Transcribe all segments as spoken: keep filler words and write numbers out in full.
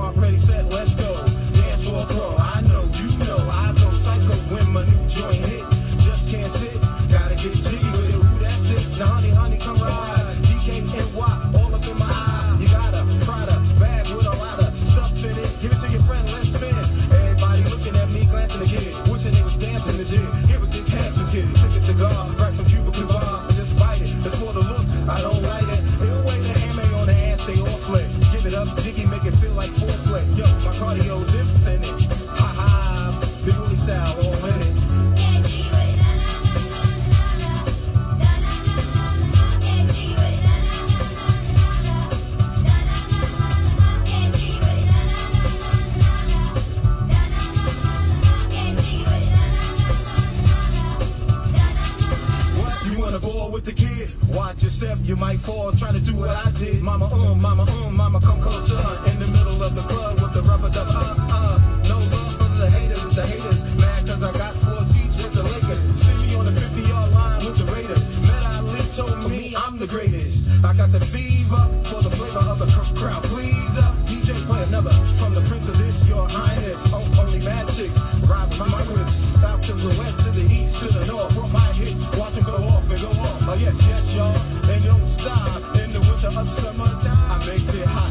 Mark, ready, set, let's go. Dance for a pro, I know, you know, I go psycho when my new joint hit. Just can't sit, gotta get jiggy with it. Ooh, that's it. Now honey, honey, come ride. D K N Y, all up in my eye. You got a Prada bag with a lot of stuff in it. Give it to your friend, let's spin. Everybody looking at me, glancing the kid, wishing they was dancing the jig. Here with this handsome kid, sick a cigar, right from Cuba Cuba. Just bite it, it's for the look, I don't like it. It'll wait the anime on the ass, stay off flick. Give it up, jiggy, make it feel like foreplay. Yo, my cardio's infinite. Ha ha, big Willie style, all in it. With the kid, watch your step, you might fall, trying to do what I did. Mama, um, mama, um, mama, come closer. In the middle of the club with the rubber dub, uh, uh. No love for the haters, the haters. Mad cause I got four seats with the Lakers. See me on the fifty-yard line with the Raiders. Met Ali told me I'm the greatest. I got the fever for the flavor of the cr- crowd. Please, uh, D J play another. From the Prince of this, your highness. Oh, only mad chicks, ride my, my whips. South to the west, to the east, to the north. Brought my hit, watch them go off and go off. Oh yes, yes, y'all, and don't stop. In the winter of summertime, I makes it hot.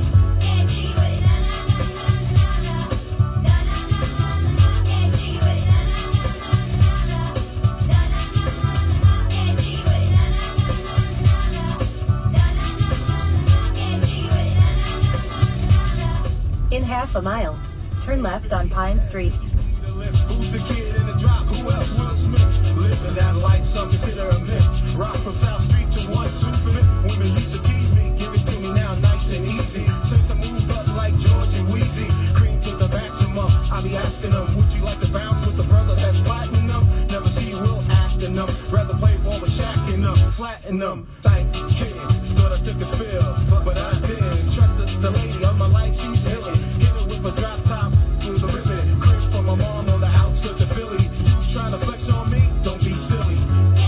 In half a mile, turn left on Pine Street. Who's the kid in the drop? Who else? Will Smith. Living that life, some consider a myth. Rock from South Street to one two fifth. Women used to tease me, give it to me now, nice and easy. Since I moved up like George and Wheezy, cream to the maximum. I be asking them, would you like to bounce with the brothers that's fighting them? Never see Will acting them. Rather play ball with Shaq in them, flatten them. Type kid, thought I took a spill, but, but I didn't. Trusted the lady of my life, she's hilly. Hit her with a drop top through the ribbon. Crib for my mom on the outskirts of Philly. You trying to flex on me? Don't be silly.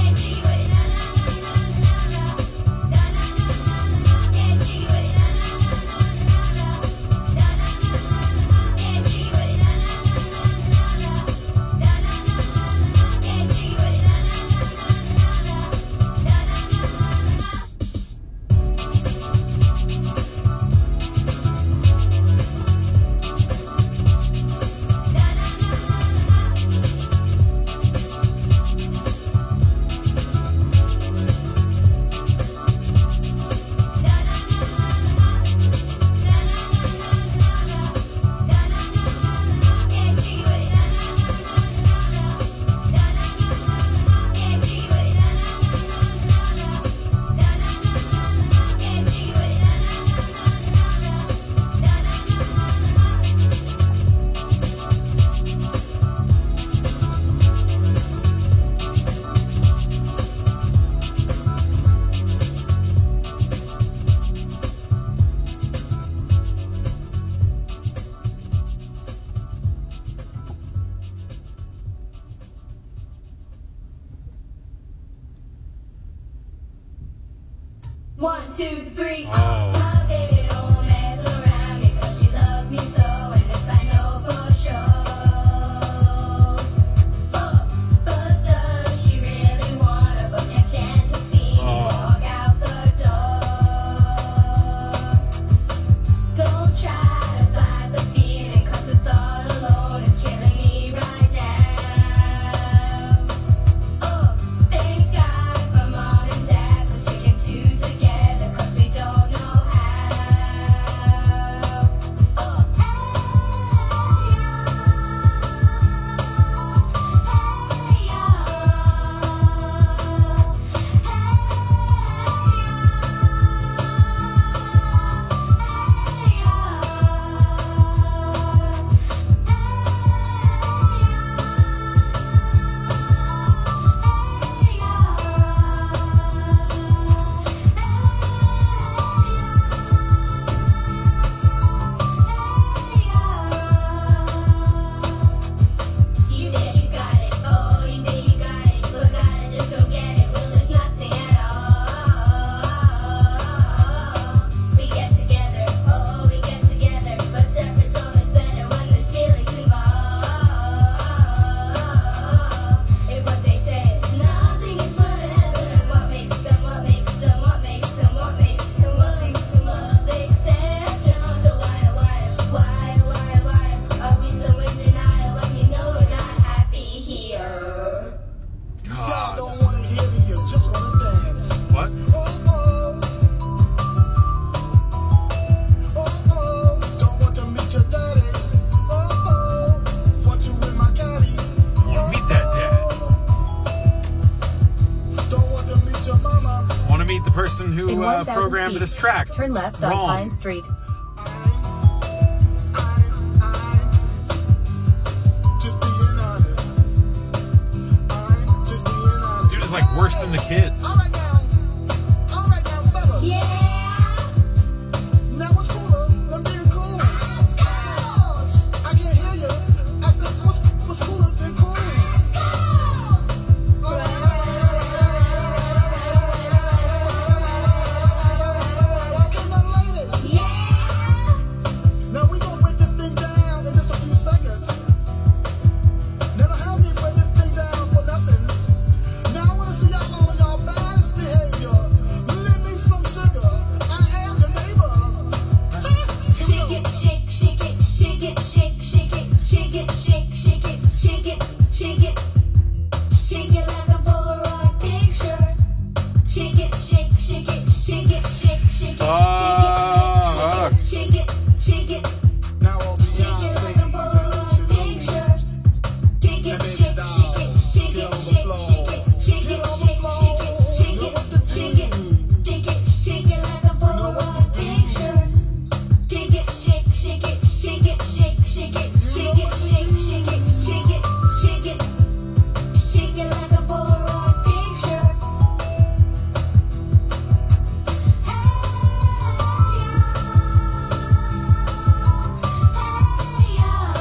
One, two, three. Oh. My baby don't mess around me 'cause she loves me so, and this I know for sure. Oh, but does she really wanna? But can't stand to see me walk out the door. Don't try to fight the feeling 'cause the thought alone is killing me right now. Oh, thank God for mom and dad for sticking two together 'cause we don't know how. diagram feet. of this track. Turn left on Wrong. Pine Street. Just being honest. I'm just being honest. This dude is like worse than the kids. All right now. All right now, fellas. Yeah, Now what's cooler than being cool? Skulls, I can't hear you. I said, what's, what's cooler than cool? Skulls. Rockin' the ladies. Yeah, Now we gon' break this thing down in just a few seconds. Never have me break this thing down for nothing. Now I wanna see y'all all of y'all bad behavior. Lend me some sugar. I am your neighbor. shake it, shake, shake it, shake it, shake, shake it, shake it, shake, shake it, shake it, shake it, shake it like a Polaroid picture. Shake it, shake, shake it, shake it, shake, shake it, Fuck. shake it, shake it, shake it, Now all shake it like a Polaroid picture. Shake it, shake, shake it, shake it, shake, shake it, shake it, shake, shake it, shake it, shake it, shake it, shake it like a Polaroid picture. Shake it, shake, shake it, shake it, shake, shake it, shake it, shake, shake it, shake it, shake it, shake it like a Polaroid picture. Hey,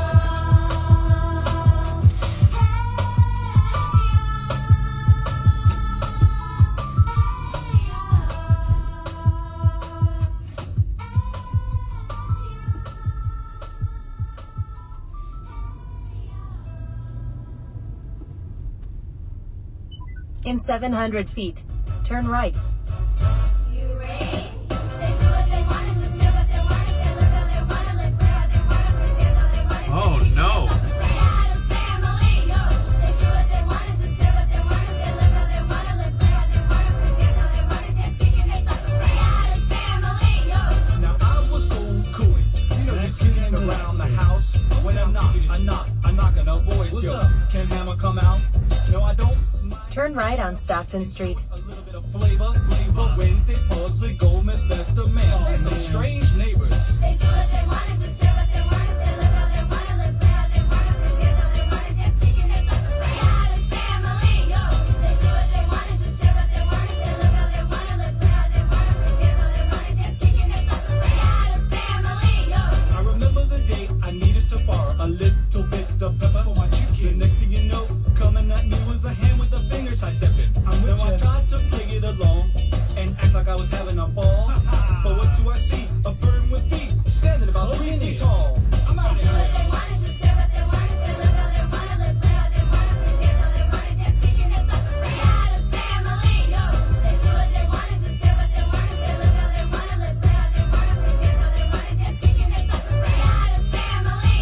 In seven hundred feet, turn right. you ready? They do what they want and just do what they want and they live how they want and live where they want and pretend how they want and Oh no. stay out of family, yo. They do what they want and just do what they want and they live how they want and live where they want and pretend how they want and they're speaking they talk. Stay out of family, yo. Now I was cool, cool. You know, just kicking around the house. When I knock, I knock, I knock on a voice. Yo, can Hammer come out? No, I don't. Turn right on Stockton Street. A little bit of flavor, flavor. Wednesday, Pugsley, Gomez, Lester, man. They're some strange neighbors. They do what they want and just do what they want and they live how they want and live where they want and pretend how they want and they're speaking they talk. Stay out of family, yo. They do what they want and just do what they want and they live how they want and live where they want and pretend how they want and they're speaking they talk. Stay out of family, yo. I remember the day I needed to borrow a little bit of pepper for my chicken. Next thing you know, coming at me was a hand with the fingers I stepped in. I'm with I tried to play it along and act like I was having a ball. But what do I see? A bird with feet standing about three feet tall. I'm out They do what here. they want and just do what they want and they live how they want and live where they want and pretend how they want and they're speaking they talk. Stay out of family, yo. They do what they want and just do what they want and they live how they want and live where they want and pretend how they want and they're speaking they talk. Stay out of family.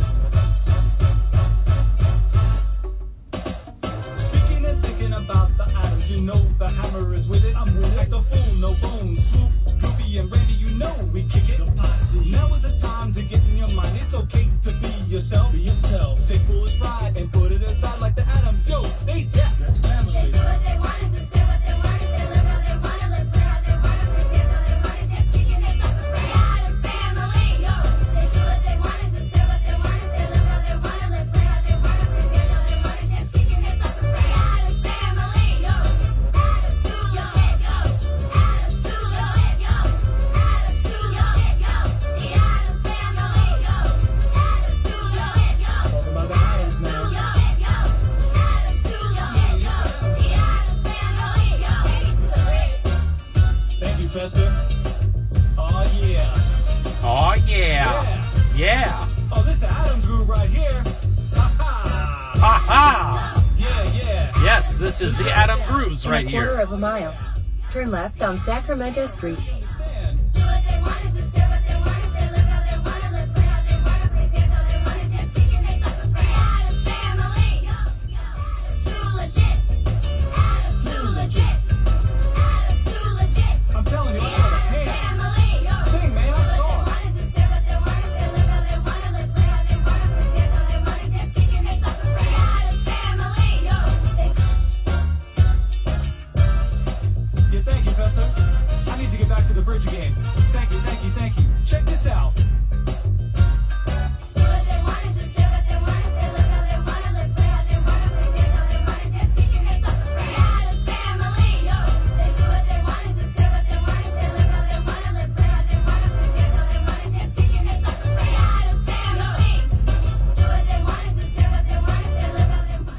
Speaking and thinking about the atoms, you know the hammer is with it. I'm with it. Like the fool, no bones, swoop, Goofy and Randy, you know we kick it. Now is the time to get in your mind. It's okay to be yourself. Be yourself. Take foolish pride and put it aside like the atoms. Yo, they deaf. That's They family. do what they want and just do what they want and they live how they want and live where they want and pretend how they want and they're speaking they talk. Stay out of family, yo. They do what they want and just do what they want and they live how they want and live where they want and pretend how they want and they're speaking they talk. Stay out of family, yo. Adam too legit, yo. Adam too legit, yo. Adam too legit, yo. The Adam family, yo. Adam too legit, yo. Talking about the atoms now. Too legit, yo. Adam too legit, yo. The Adam family, yo. Ready to the ring. Thank you, Fester. Oh, yeah. Oh yeah. Yeah. Oh, this the Adams groove right here. Ha ha. Ha ha. Yeah, yeah. Yes, this is the Adam Grooves In right a quarter here. of a mile, turn left on Sacramento Street. Understand. Do what they want and just do what they want and they live how they want and live where they want and pretend how they want and they're speaking they talk. Stay out of family, yo. Adam too legit. Adam too legit. Adam too legit. I'm telling you, The I saw the Adam hand. family, yo. Thing, man, I saw it. Want and just do what they want and they live how they want and live where they want and pretend how they want and they're speaking they talk. Stay out of family, yo. They Yeah, thank you, Fester. I need to get back to the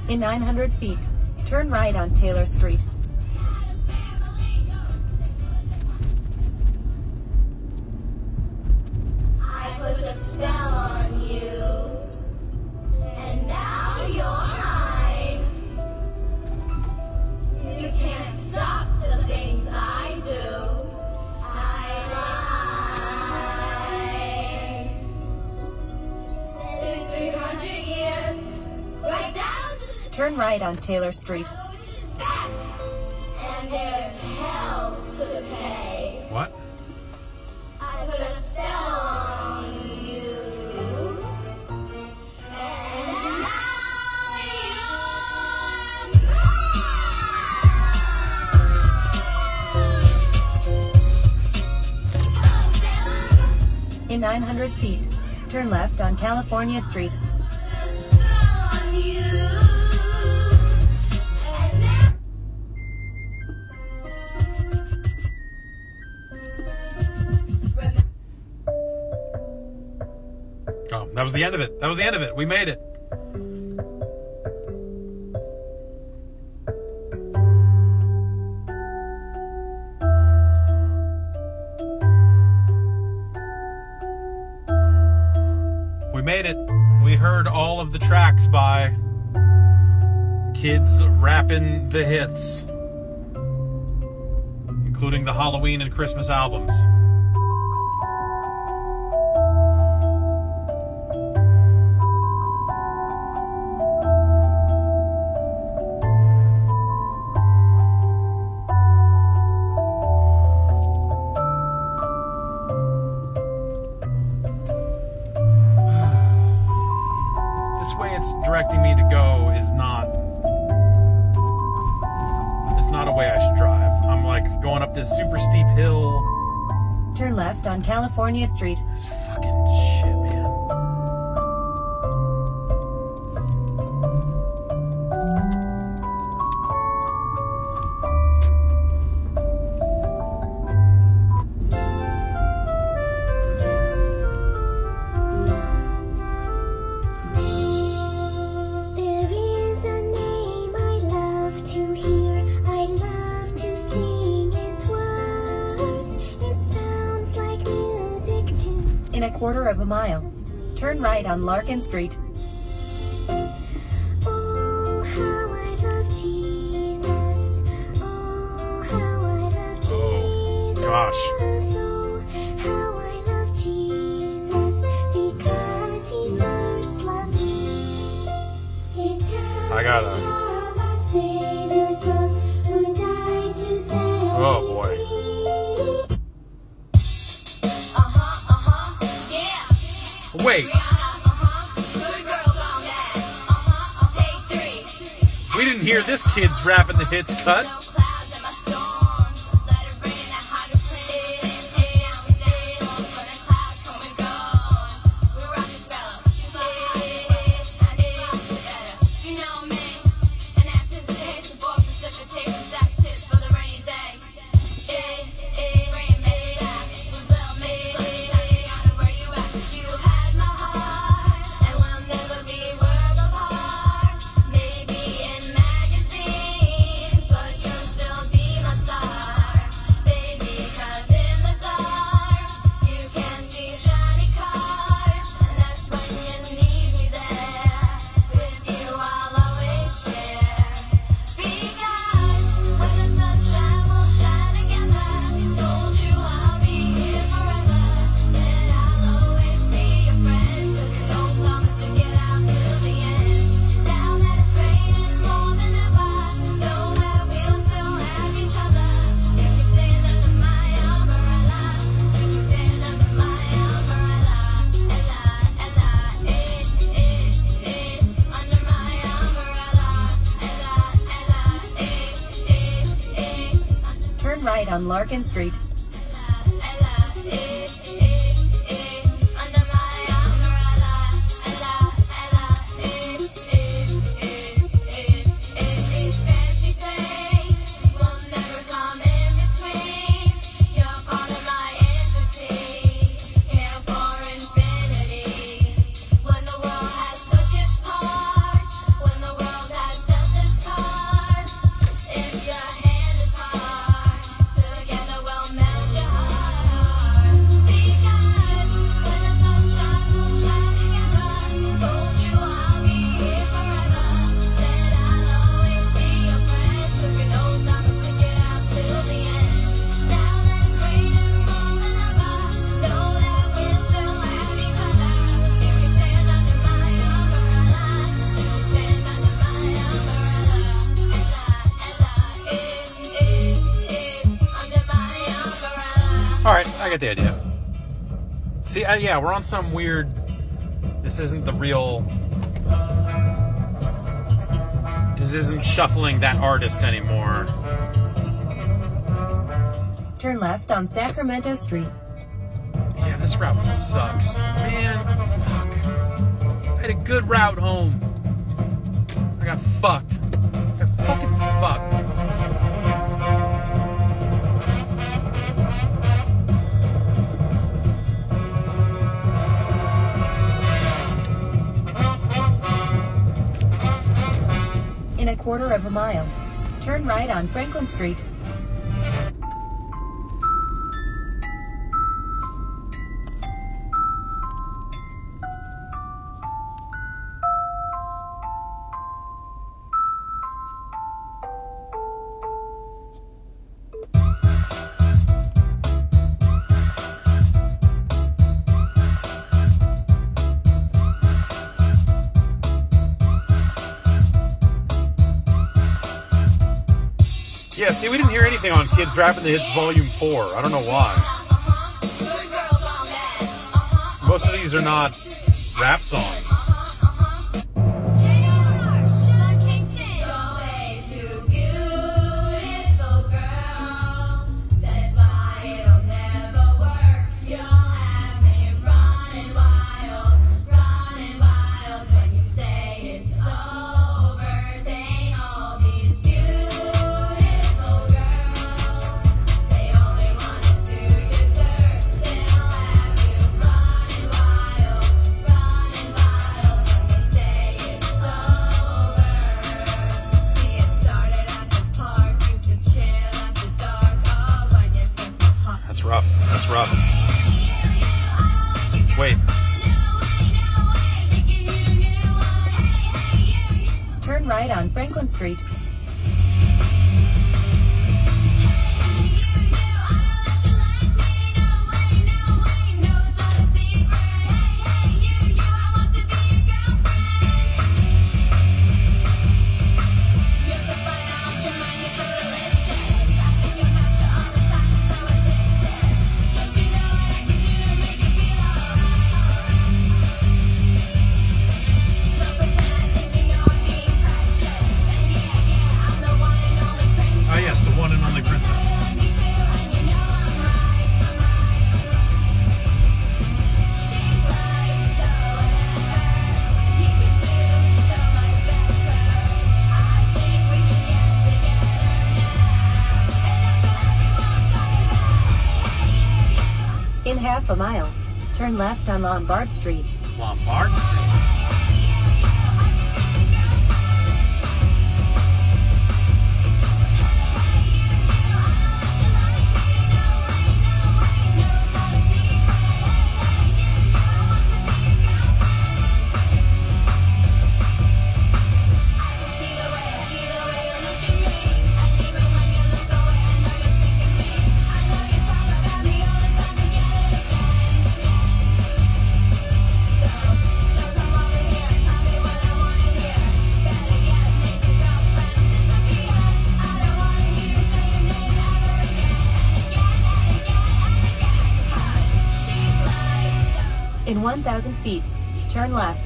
In nine hundred feet, turn right on Taylor Street. I put a spell on you, and now you're mine. You can't stop the things I do. I lie. In three hundred years, right down to the Turn right on Taylor Street. which is back, and there's hell to pay. What? I put a spell on you, and now you're In nine hundred feet, turn left on California Street. on you, and now Oh, that was the end of it. That was the end of it. We made it. We made it. We heard all of the tracks by kids rapping the hits, including the Halloween and Christmas albums. This way it's directing me to go is not, it's not a way I should drive. I'm like going up this super steep hill. Turn left on California Street. This fucking shit, man. there is a name I love to hear. I love to sing its worth. It sounds like music too. In a quarter of a mile, turn right on Larkin Street. Oh, how I love Jesus. Oh, how I love Jesus. Oh, gosh. Oh, how I love Jesus. Because he first loved me. It tells I gotta- me of our Savior's love, who died to set Oh, boy. me free. Uh-huh, uh-huh, yeah. Wait, Uh-huh, good girls on that. Uh-huh, I'll take three. we didn't hear this kid's rapping the hits cut. No clouds in my storms. Let it rain, I hide a print. Yeah, we dance on when the clouds come and go. We're Rockefeller. Yeah, I did better. You know me. An anticipation for precipitation. Stack chips for the rainy day. Yeah, yeah, bring me back. You blow me. Sunshine, where you at? You had my heart, and we'll never be worlds apart. Maybe in magazines, but you'll still be my star, baby. 'Cause in the dark, you can see shiny cars, and that's when you need me there. With you, I'll always share. Because when the sunshine will shine together, told you I'll be here forever. Said I'll always be your friend. Took no promise to get out till the end. Now that it's raining more than ever, know that we'll still have each other. You can stand under my umbrella. You can stand under my umbrella. Ella, Ella, eh, eh, eh, under my umbrella. Ella, Ella, eh, eh, eh, Turn right on Larkin Street. Ella, eh, eh, eh, under my umbrella. Ella, Ella, eh, eh, eh, eh, eh. These fancy things will never come in between. You're part of my entity, here for infinity. When the world has took its part, when the world has I get the idea. See, uh, yeah, we're on some weird... This isn't the real... This isn't shuffling that artist anymore. Turn left on Sacramento Street. Yeah, this route sucks. Man, fuck. I had a good route home. I got fucked. I got fucking fucked. In a quarter of a mile, turn right on Franklin Street. Yeah, see, we didn't hear anything on Kids Rapping the Hits Volume four. I don't know why. Most of these are not rap songs. Rough. That's rough. Wait. Turn right on Franklin Street. In half a mile, turn left on Lombard Street. Lombard Street? In one thousand feet, turn left.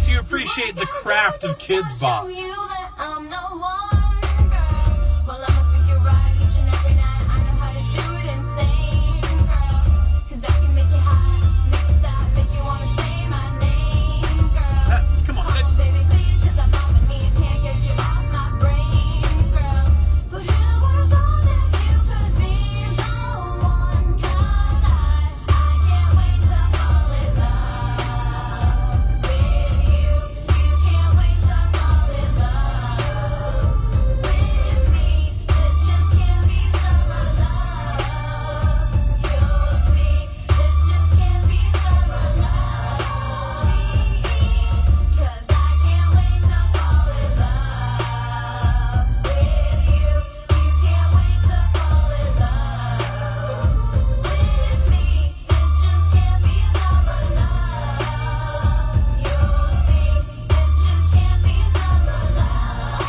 you appreciate the craft of Kids Bop. Show you that I'm the one, girl. Well, I'ma freak you right each and every night. I know how to do it insane, girl. 'Cause I can make you high, make you stop, make you wanna say my name, girl. Uh, come on. Oh, baby, please, 'cause I'm on my knees, can't get you off my brain, girl. But who would've thought that you could be the one? 'Cause I, I can't wait to fall in love with you. You can't wait to fall in love with me. This just can't be summer love. You'll see, this just can't be summer love. 'Cause I can't wait to fall in love with you. You can't wait to fall in love with me. This just can't be summer love. You'll see, this just can't be summer love.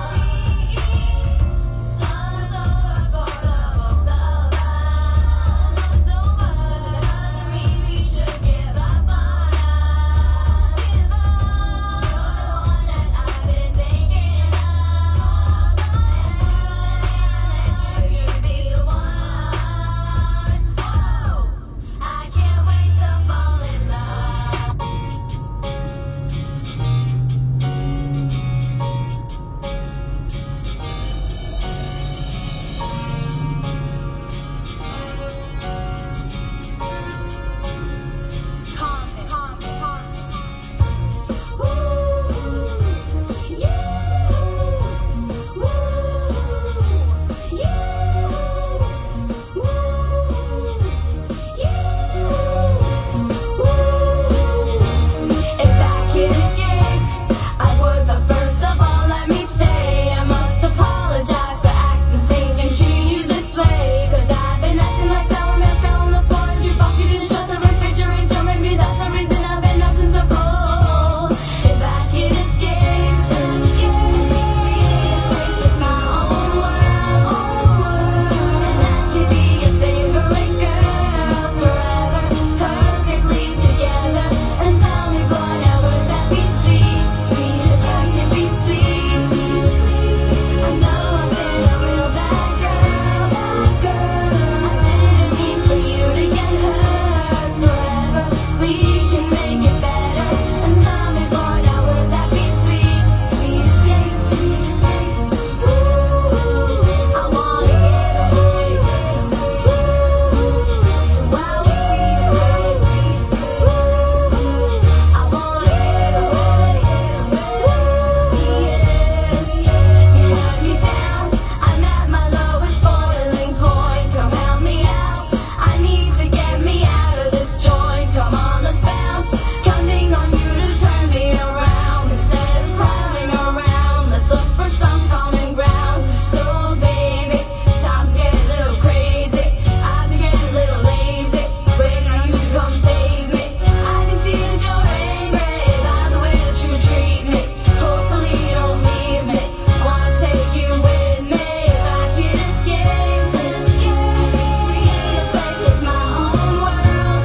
Summer's over for the both of us. It's over, doesn't mean we should give up on us. It's over, you're the one that I've been thinking of. And you should be the one. Oh, I can't wait to fall in love. Calm it, calm it, calm it. Woo, yeah. Woo, yeah. Woo, yeah. Woo. If I could escape, I would, but first of all, let me say I must apologize for acting safe and treating you this way. 'Cause I've been acting like sour milk fell on the floor and you fucked, you didn't shut the refrigerator. Maybe that's the reason I've been acting so cold. If I could escape, escape, it's my own world, and I could be your favorite girl forever, perfectly together. And tell me, boy, now would that be sweet? Sweet as I can be sweet, sweet. I know I've been a real bad girl, bad girl. I didn't mean for you to get hurt forever. We can make it better. And tell me, boy, now would that be sweet? Sweet escape, sweet escape. Ooh, I wanna get away. Ooh, to our sweet escape. Ooh, I wanna get away. Ooh, yeah. You had me down, I'm at my lowest boiling point. Come help me out, I need to get me out of this joint. Come on, let's bounce, counting on you to turn me around. Instead of clowning around, let's look for some common ground. So baby, time's getting a little crazy, I've been getting a little lazy, waiting on you to come save me. I can see that you're angry by the way that you treat me. Hopefully you don't leave me, wanna take you with me. If I could escape, escape, place it's my own world,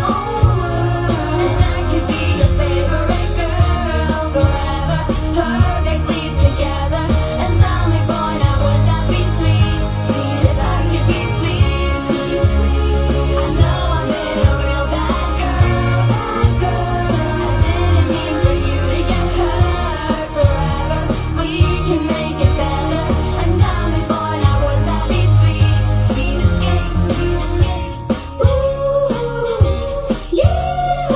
and I could be your favorite girl forever, perfectly together. And tell me, boy, now would that be sweet? Sweet as I could be sweet, sweet. I know I've been a real bad girl, bad girl. I didn't mean for you to get hurt forever. We can make it better. And tell me, boy, now would that be sweet? Sweet escape, sweet escape. Ooh, yeah.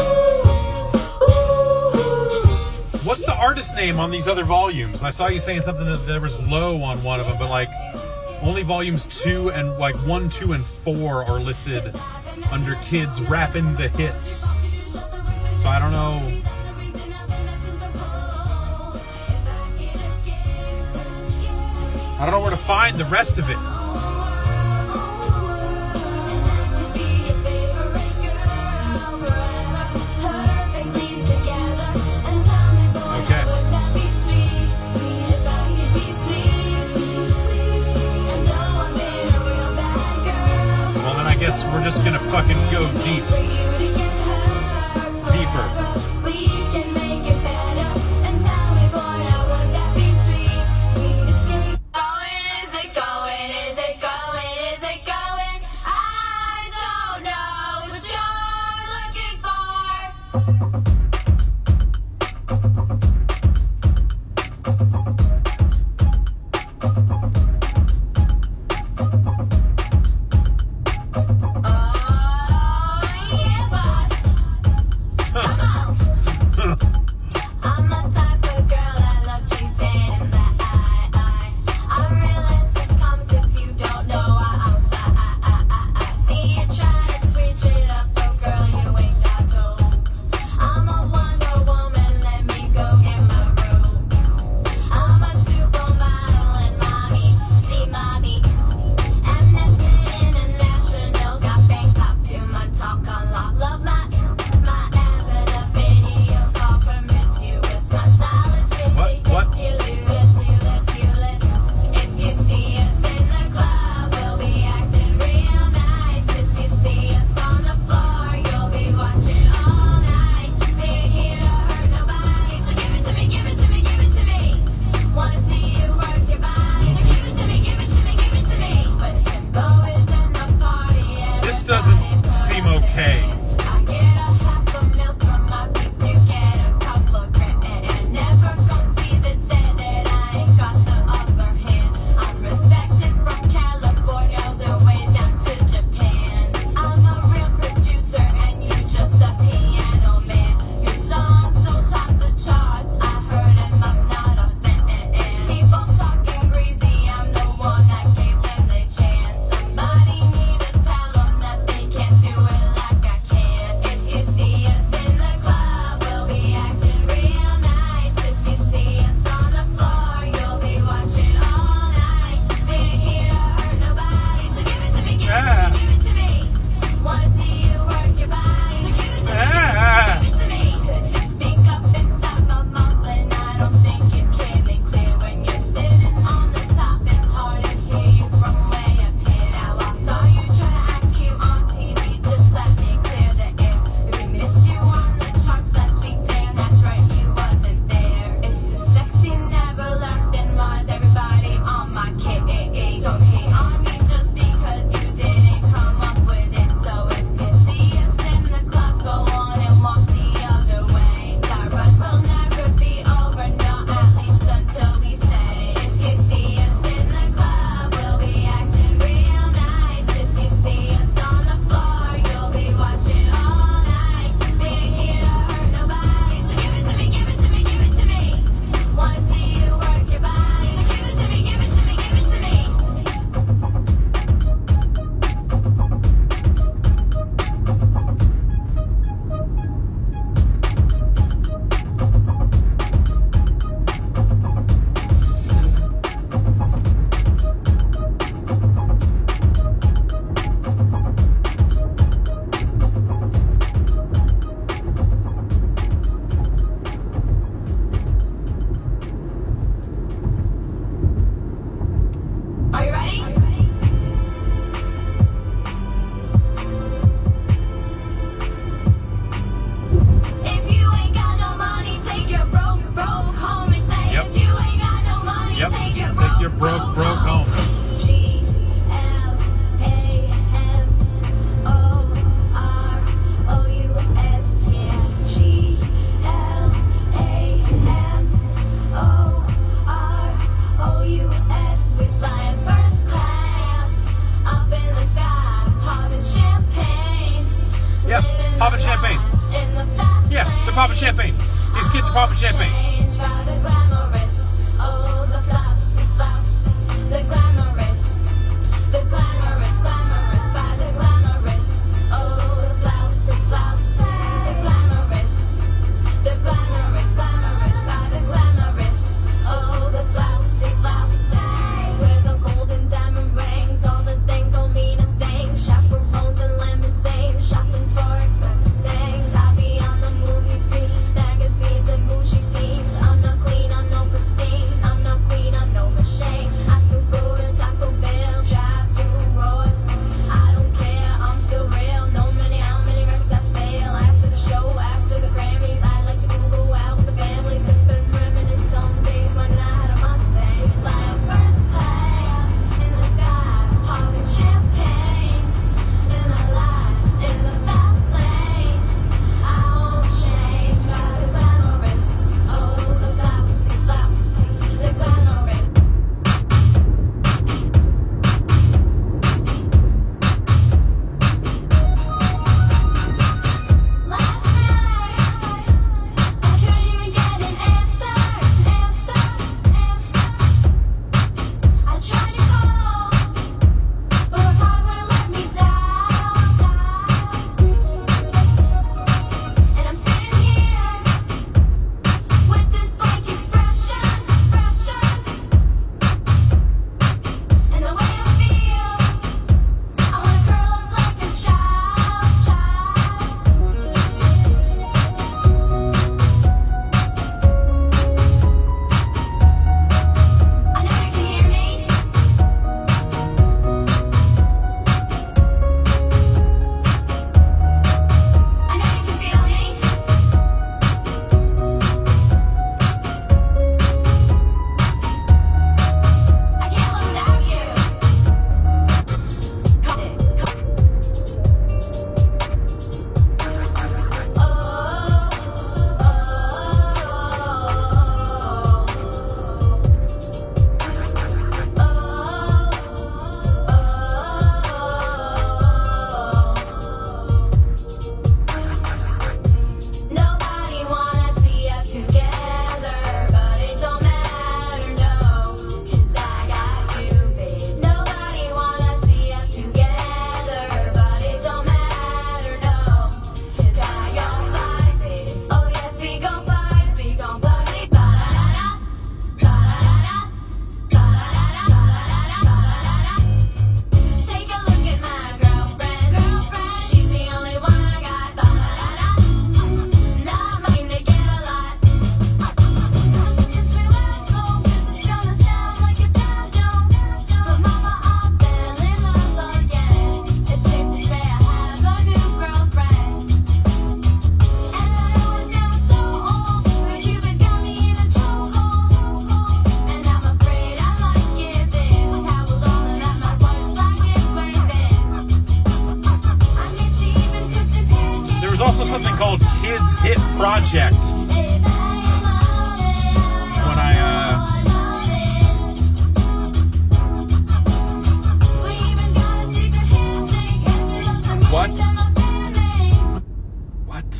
Ooh. What's the artist name on these other volumes? I saw you saying something that there was low on one of them, but like only volumes two and like one, two, and four are listed under Kids Rapping the Hits. So I don't know. I don't know where to find the rest of it. Okay. Well, then I guess we're just gonna fucking go deep. Deeper. We can make it better. These kids are popping champagne. Changed by the glamorous, oh the flops, flops, the glamorous, the glamorous, glamorous by the glamorous, oh the flops, flops, the glamorous, the glamorous, glamorous by the glamorous, oh the flops, flops, where the golden diamond rings, all the things don't mean a thing, chaperones and limousines, shopping for expensive things. I be on the movie screen, magazines and bougie scenes. I'm not clean, I'm no pristine. I'm not queen, I'm no machine. I still go to Taco Bell, drive through Royce. I don't care, I'm still real. No many, how many records I sell. After the show, after the Grammys, I like to go out with the family, sip and reminisce. Some days when I had a Mustang, fly up first class in the sky, popping champagne in my life, in the fast lane. I won't change by the glamorous, oh the flousy, flousy, the glamorous. Last night, I couldn't even get an answer, answer, answer. I tried to call, but her heart wouldn't let me down, and I'm sitting here with this blank expression, expression, and the way I feel, I wanna curl up like a child, child. I know you can hear me. I know you can feel me. I can't live without you. Come it, come. Oh, nobody wanna see us together, but it don't matter, no, 'cause I got you, babe. Nobody wanna see us together, but it don't matter, no, 'cause I got fight, babe. Oh yes, we gon' fight, we gon' fight. Ba-da-da-da, ba-da-da-da, ba-da-da-da, ba-da-da-da, ba-da-da-da. Take a look at my girlfriend, girlfriend. She's the only one I got. Ba-da-da-da. Not mine to get a lot. Since we last spoke, this is gonna sound like a bad joke, but mama, I fell in love again. It's safe to say I have a new girlfriend, and I know it sounds so old, but you've been got me in a chokehold, and I'm afraid I might give in. Towels all that my white flag is waving. I mean, she even cooks and pancakes. There was also something called Kids Hit Project. When I, uh, What? What?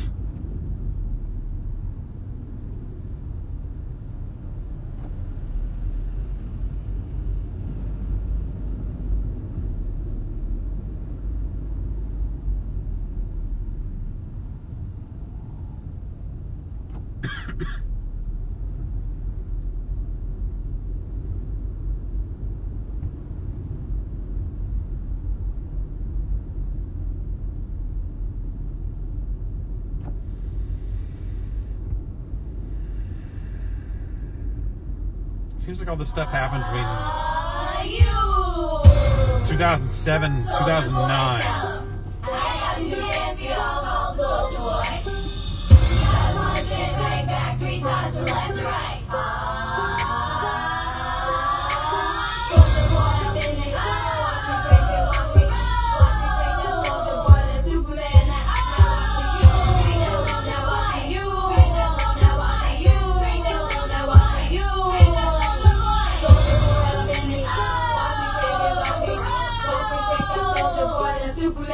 Seems like all this stuff happened between Are you? two thousand seven and two thousand nine. I you dance me all called Soulja Boy. I wanna say bang back three times from left to right. Soulja Boy up in the air. Watch me crank it, watch me, watch me crank that Soulja Boy, that Superman, that bring that love, now watch you, bring that love, now watch you, bring that love, now watch you, bring that love, Soulja Boy up in the air. Watch me crank it, watch me, watch me crank that Soulja Boy, that Superman.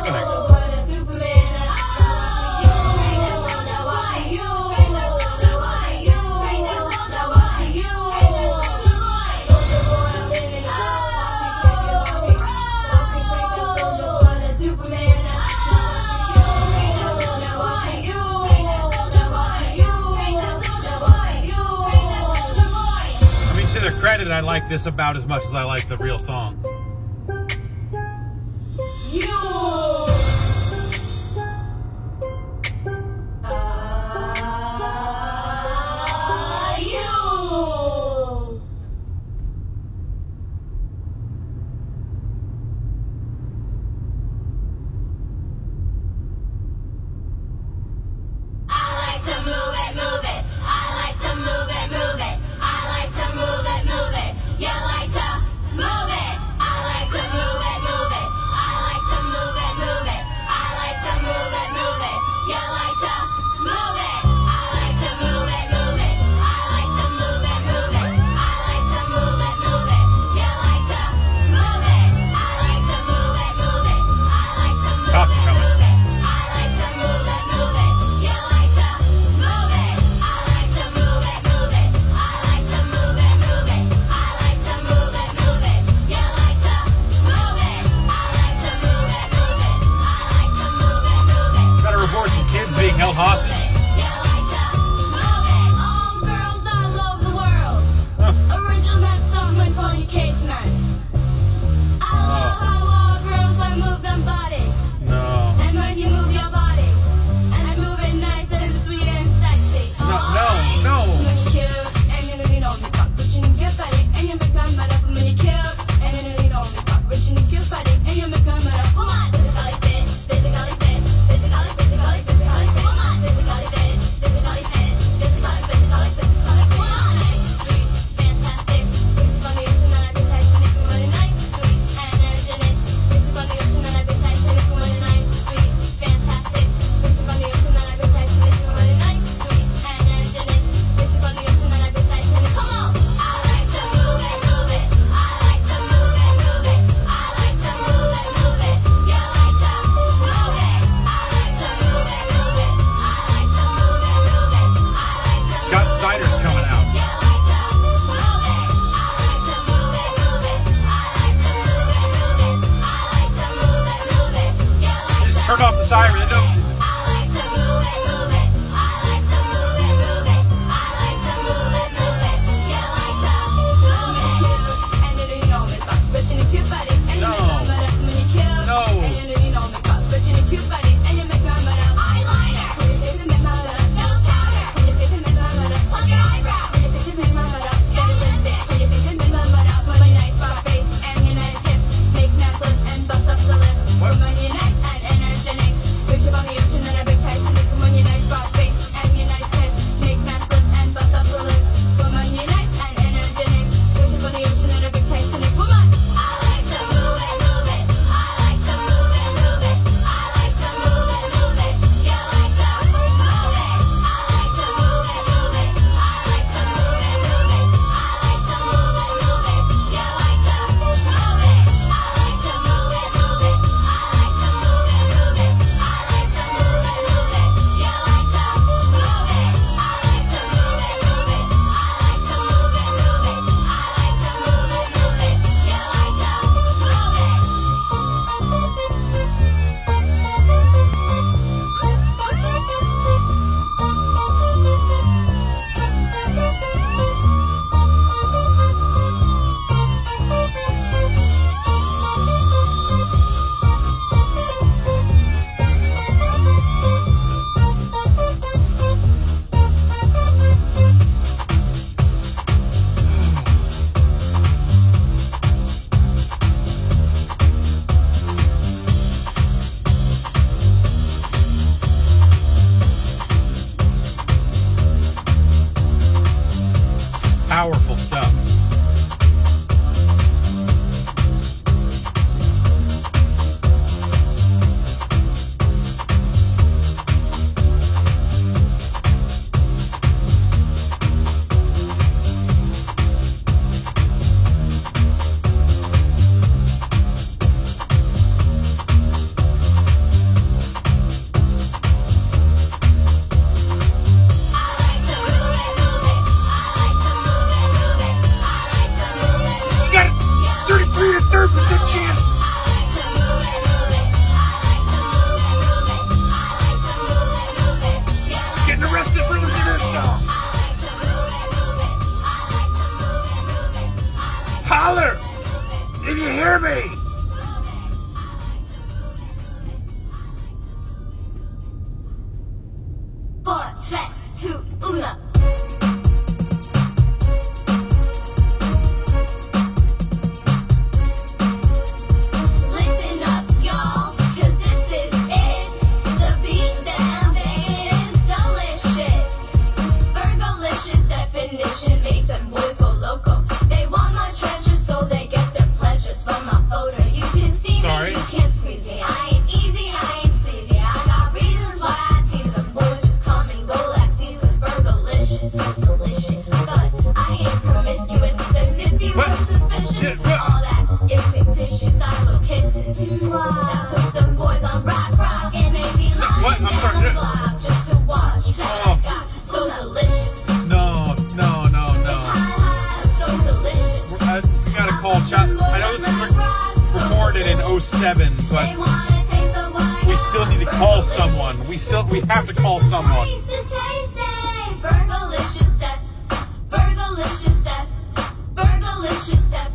happening? I mean, to their credit, I like this about as much as I like the real song. Held hostage. Turn off the siren. No. Powerful stuff. definition make them boys go loco. They want my treasure so they get their pleasures from my photo. You can see Sorry. me, you can't squeeze me. I ain't easy, I ain't sleazy. I got reasons why I tease them. Boys just come and go like seasons. Burgerlicious, so delicious. But I ain't promiscuous. And if you What? were suspicious, Yeah, what? all that is fictitious. I blow kisses. Now put them boys on rock, rock, and they be lying What? I'm down sorry, the yeah. block just to watch. Oh. Got so delicious. No, no, no, no. So delicious. I, we gotta call chat. I know this was re- recorded in oh seven, but we still need to call someone. We still, we have to call someone. Burgerlicious step, burgerlicious step, burgerlicious step,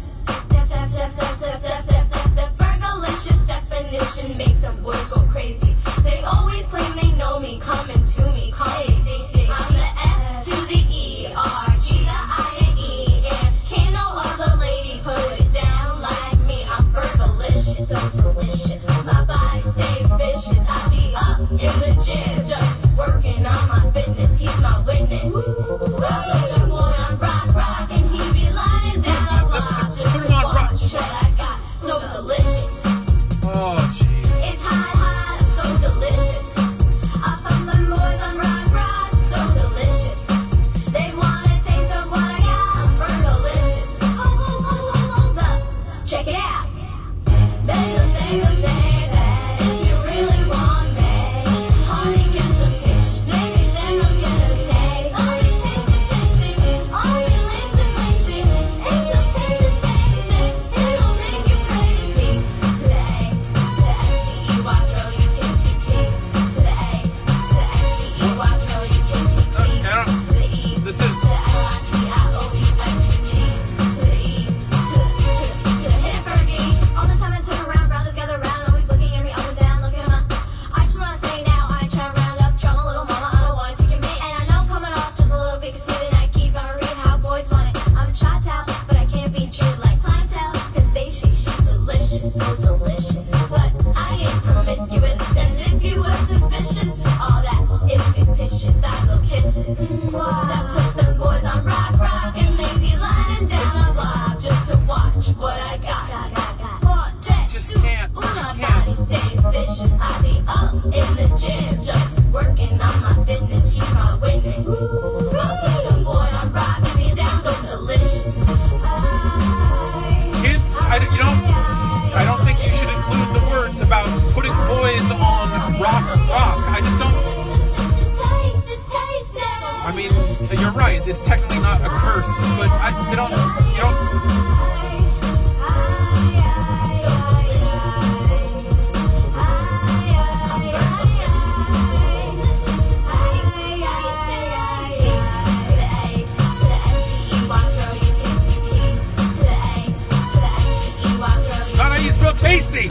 burgerlicious definition make them boys go crazy. They always claim they know me, coming to me, call me Stacey. I'm the F to the E, R, G the I and E, and can't no other lady put it down like me. I'm burgerlicious, so delicious. My body stay vicious. I be up in the gym, just working on my fitness. He's my witness. I put the boy on rock, rock, and he be lying down the block just Put to him on rock. watch what I got. So delicious. Oh, jeez. It's hot, hot, so delicious. I put them boys on rock, rock, so delicious. They wanna taste of what I got. I'm burgerlicious. Hold, hold, hold, hold, hold up. Check it out. Baby, baby, baby, if you really want me, honey gets a pitch. Maybe then I'll get a taste. Oh, you taste it, taste it. Oh, you listen, listen. It's so tasty, tasty. It'll make you crazy. To the A, to the S T E Y, girl, you tasty tea. To the A, to the S T E Y, girl, you tasty tea. I don't- To the E, This to is- the L I C I O U S T. To the E, to the, to the, to the hit Fergie. All the time I turn around, brothers gather round, always looking at me up and down, looking at my. I just wanna say now, I ain't trying to round up drama, little mama. I don't wanna take your mate, and I know I'm coming off just a little bit conceited. I keep on reading how boys want it. I'm a try-tell, but I can't be treated like clientele, cause they say she's delicious, so delicious. But I ain't promiscuous, and if you were suspicious, all that is fictitious. I blow kisses. That puts them boys on rock, rock, and they be lining down the block just to watch what I got. Four, three, Just two, can't, one, you my can't. body stay vicious. I be up in the gym, just working on my fitness. She's my witness. I put the boy on rock, and me down so delicious. Kids, I, don't- you know, I don't think you should include the words about putting boys on rock, rock. I just don't. Taste it, taste it. I mean, you're right. It's technically not a curse, but I, you don't, you don't. Not how you spell tasty.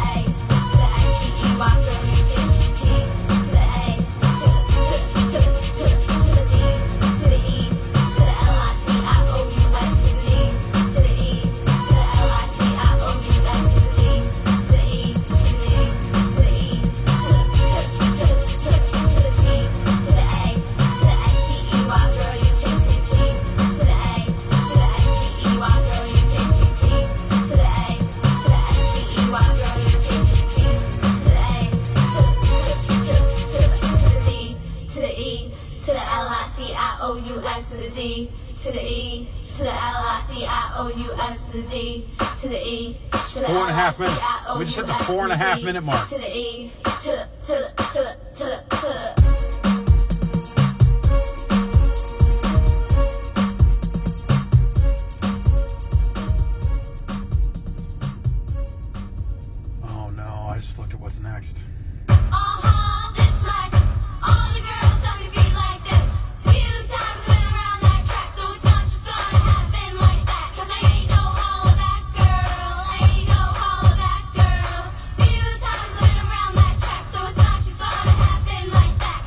To the D, to the E, to the L I C I O U S to the D, to the E, to the Four and a half L I C minutes. I O U S We just hit the four and a half minute mark. To the E, to the, to the, to the, to the, to the. Oh no, I just looked at what's next. Uh-huh, this like all the girls tell me feet like this. Few times been around that track, so it's not just gonna happen like that. Cause I ain't no holla back girl, ain't no holla back girl. Few times been around that track, so it's not just gonna happen like that.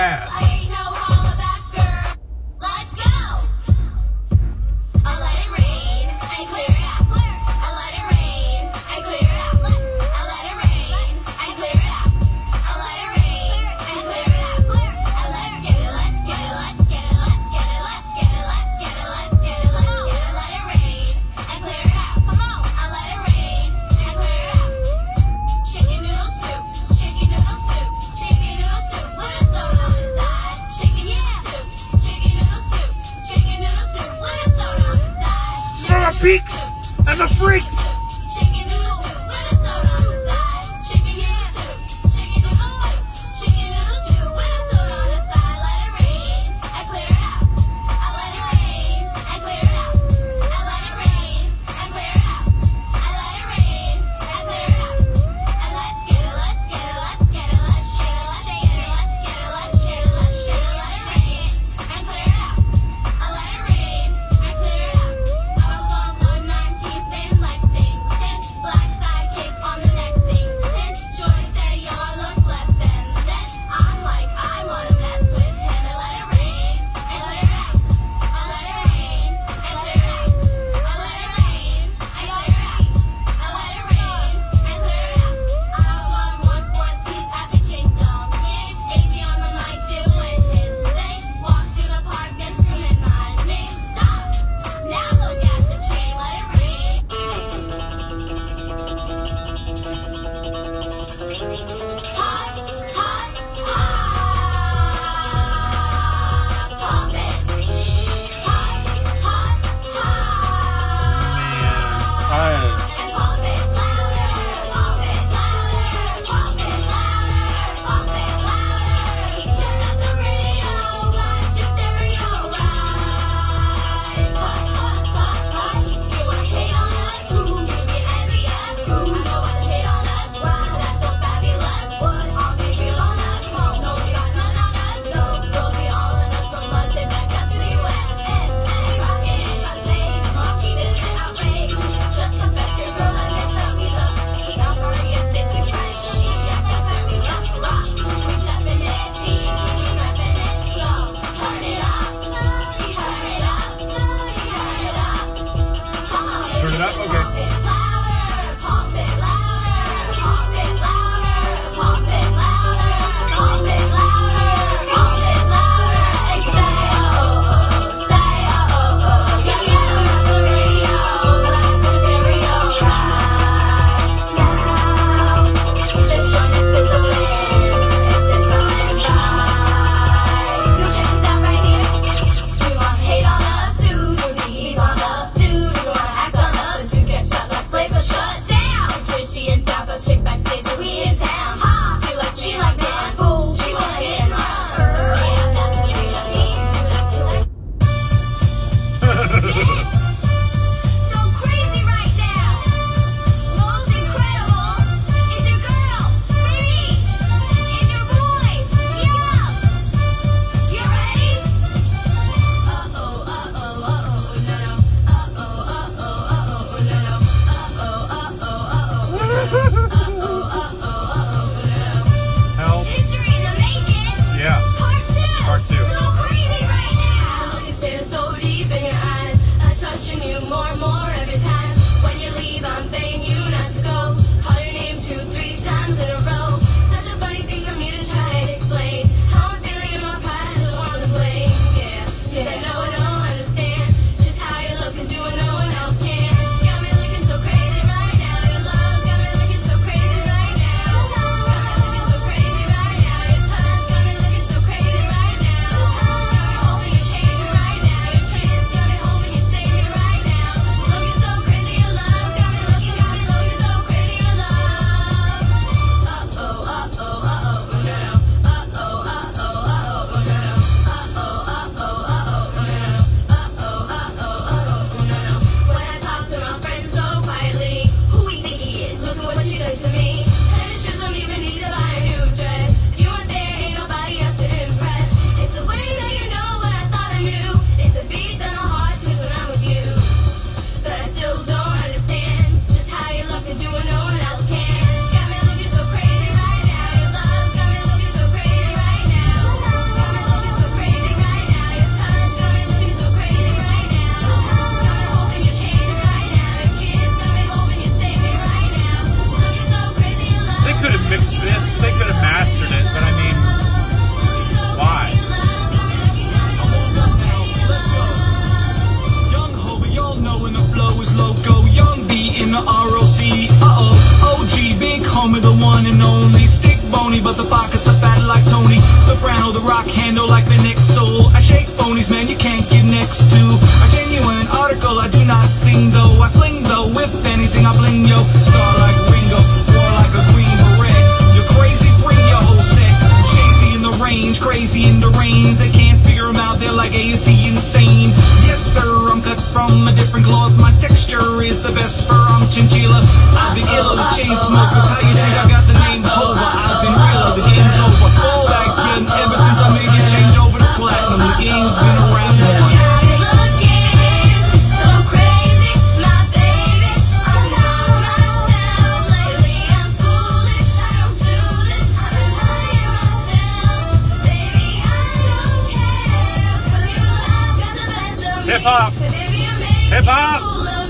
bad. I ain't no hollaback girl. Let's go. I let it rain and clear it out. I let it rain and clear it out. I let it rain and clear it out. I let it rain and clear it out. And let's get it, let's get it, let's get it, let's get it, let's get it, let's get it, let's get it, let's get it. Let it rain and clear it out. Come on. I let it rain and clear it out. Chicken noodle soup, chicken noodle soup, chicken noodle soup with a soda on the side. one and only. Stick bony, but the pockets are fat like Tony Soprano. The rock handle like the Nick Soul. I shake phonies, man, you can't get next to a genuine article. I do not sing though, I sling though. With anything I bling yo. Star like Ringo, war like a green beret. You're crazy, bring your whole set. Crazy in the range, crazy in the range. They can't figure them out, they're like, hey, is he insane? Yes sir, I'm cut from a different cloth. My texture is the best fur, I'm chinchilla. I've been ill, the chain smokers. How you think I got the name Clover? I've been real, the game's over. All that kid, ever since I made you change over to platinum, the game's been around more. Hip hop. Hip hop.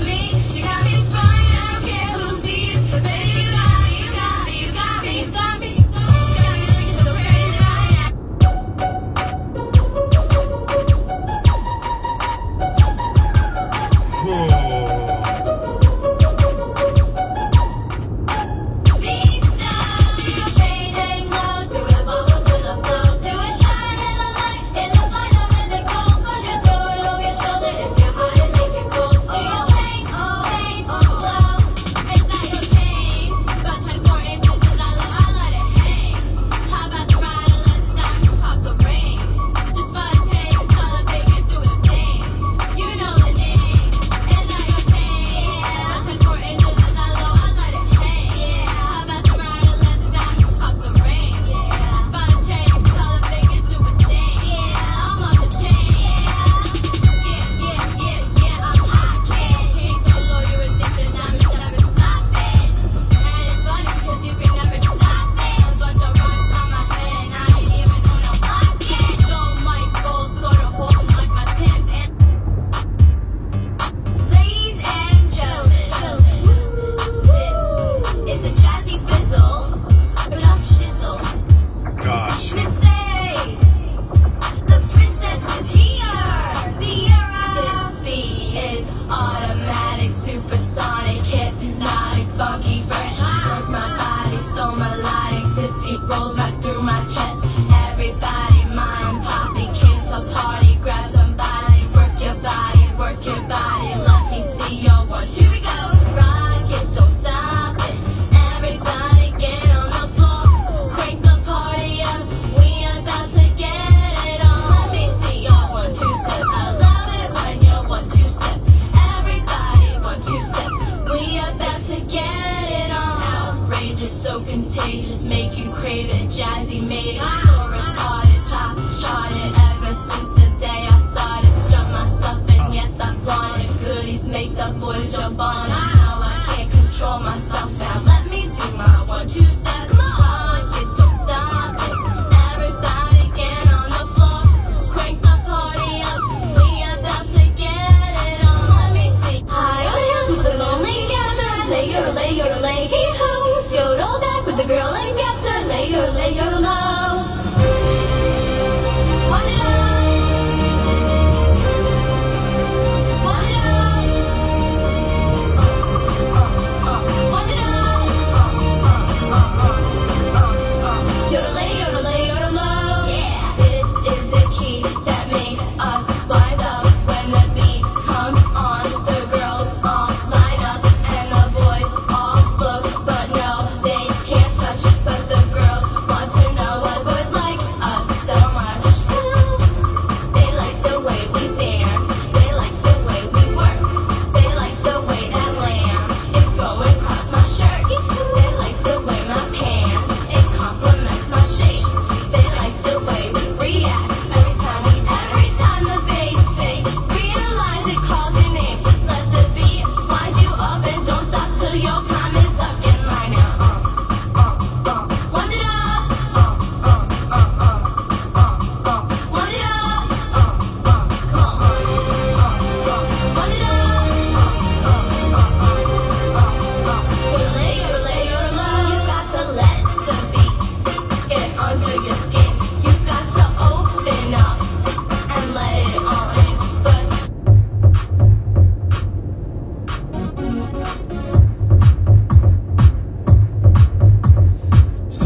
Contagious, make you crave it. Jazzy made it so retarded, top shot it. Ever since the day I started, strut my stuff and yes I flaunt it. Goodies make the boys jump on it. Now I can't control myself. Now let me do my one two step. Come on, rock it, don't stop it. Everybody get on the floor, crank the party up. We about to get it on. Let me see. High on hills with a lonely gather. Lay your lay your lay hee ho. Yodel back with the girl and get to lay your lay your low. What did I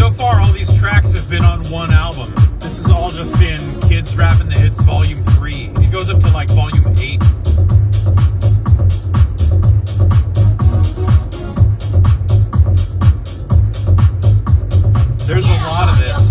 So far, all these tracks have been on one album. This has all just been Kids Rapping the Hits Volume three. It goes up to like Volume eight. There's a lot of this.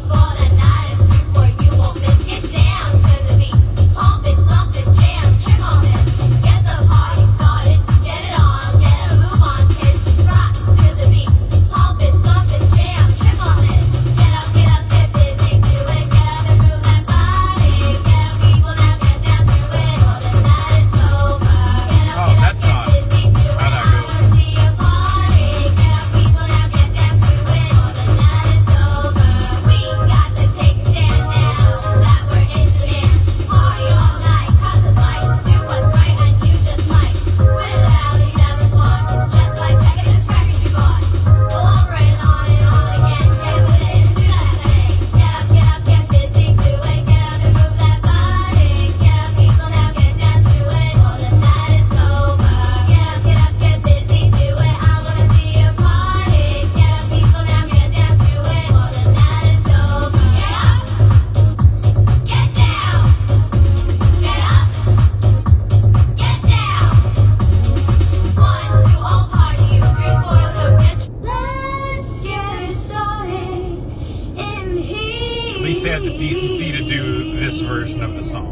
They had the decency to do this version of the song.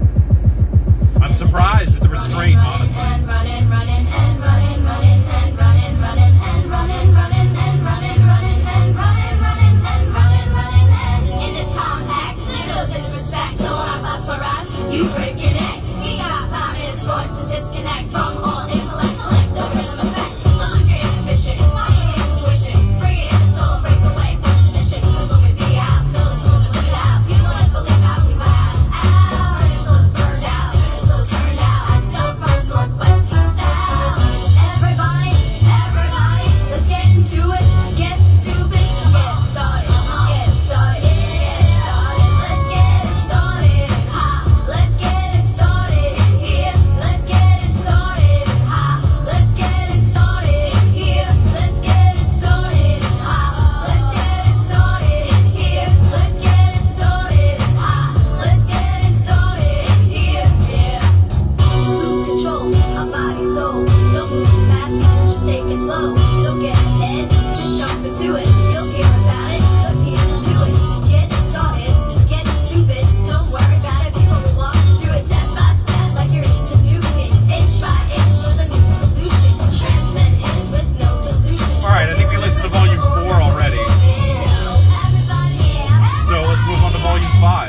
I'm surprised at the restraint, honestly. And running, running, and running, running, and running, running, and running, running, and running, running, and running, running, and running, running, and in this context, little disrespect, so I bust for rap. You break your necks. We got five minutes for us to disconnect from all intellect, collect the rhythm effect. So lose your inhibition, follow your intuition, bring it in the soul, break away from tradition. Cause when we be out, no one's gonna move it out. You wanna believe how we vibe out, and it's all burned out, and it's all turned out. Act down from northwest, east, south. Everybody, everybody, let's get into it. Get stupid, get started, get started, get started. Let's get it started, ha. Let's get it started here. Let's get it started, ha. Let's get it started here. Let's get it started, ha. Let's get it started here. Let's get it started, ha. Let's get it started here, yeah. Lose control of body, soul. Don't move too fast, people, just take it slow. Don't get ahead, just jump into it. You'll hear about it, but people do it. Get started, get stupid. Don't worry about it, people will walk through it step by step like you're into Newton. Inch by inch, with a new solution. Transmit hits with no delusion. Alright, I think we listened to Volume four already. Everybody, yeah. So let's move on to Volume five.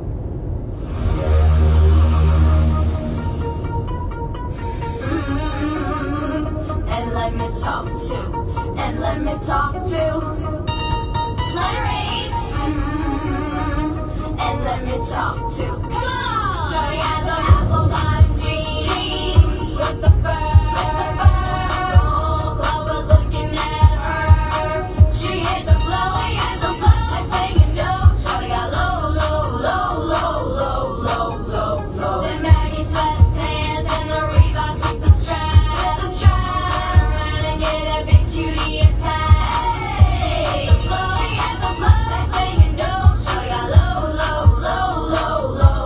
And let me talk to, and let me talk to. Let it rain. Mm-hmm. And let me talk to. Come on! Shorty had the apple bottom jeans with the fur. The whole club was looking at her. She hit the flow, she hit the flow. Next thing you know, shorty got low, low, low, low, low, low, low, low. The baggy sweatpants and the Reeboks with the strap, the strap. Trying to get a big cutie attack. Hey, she hit the flow. Next thing you know, shorty got low, low, low, low, low.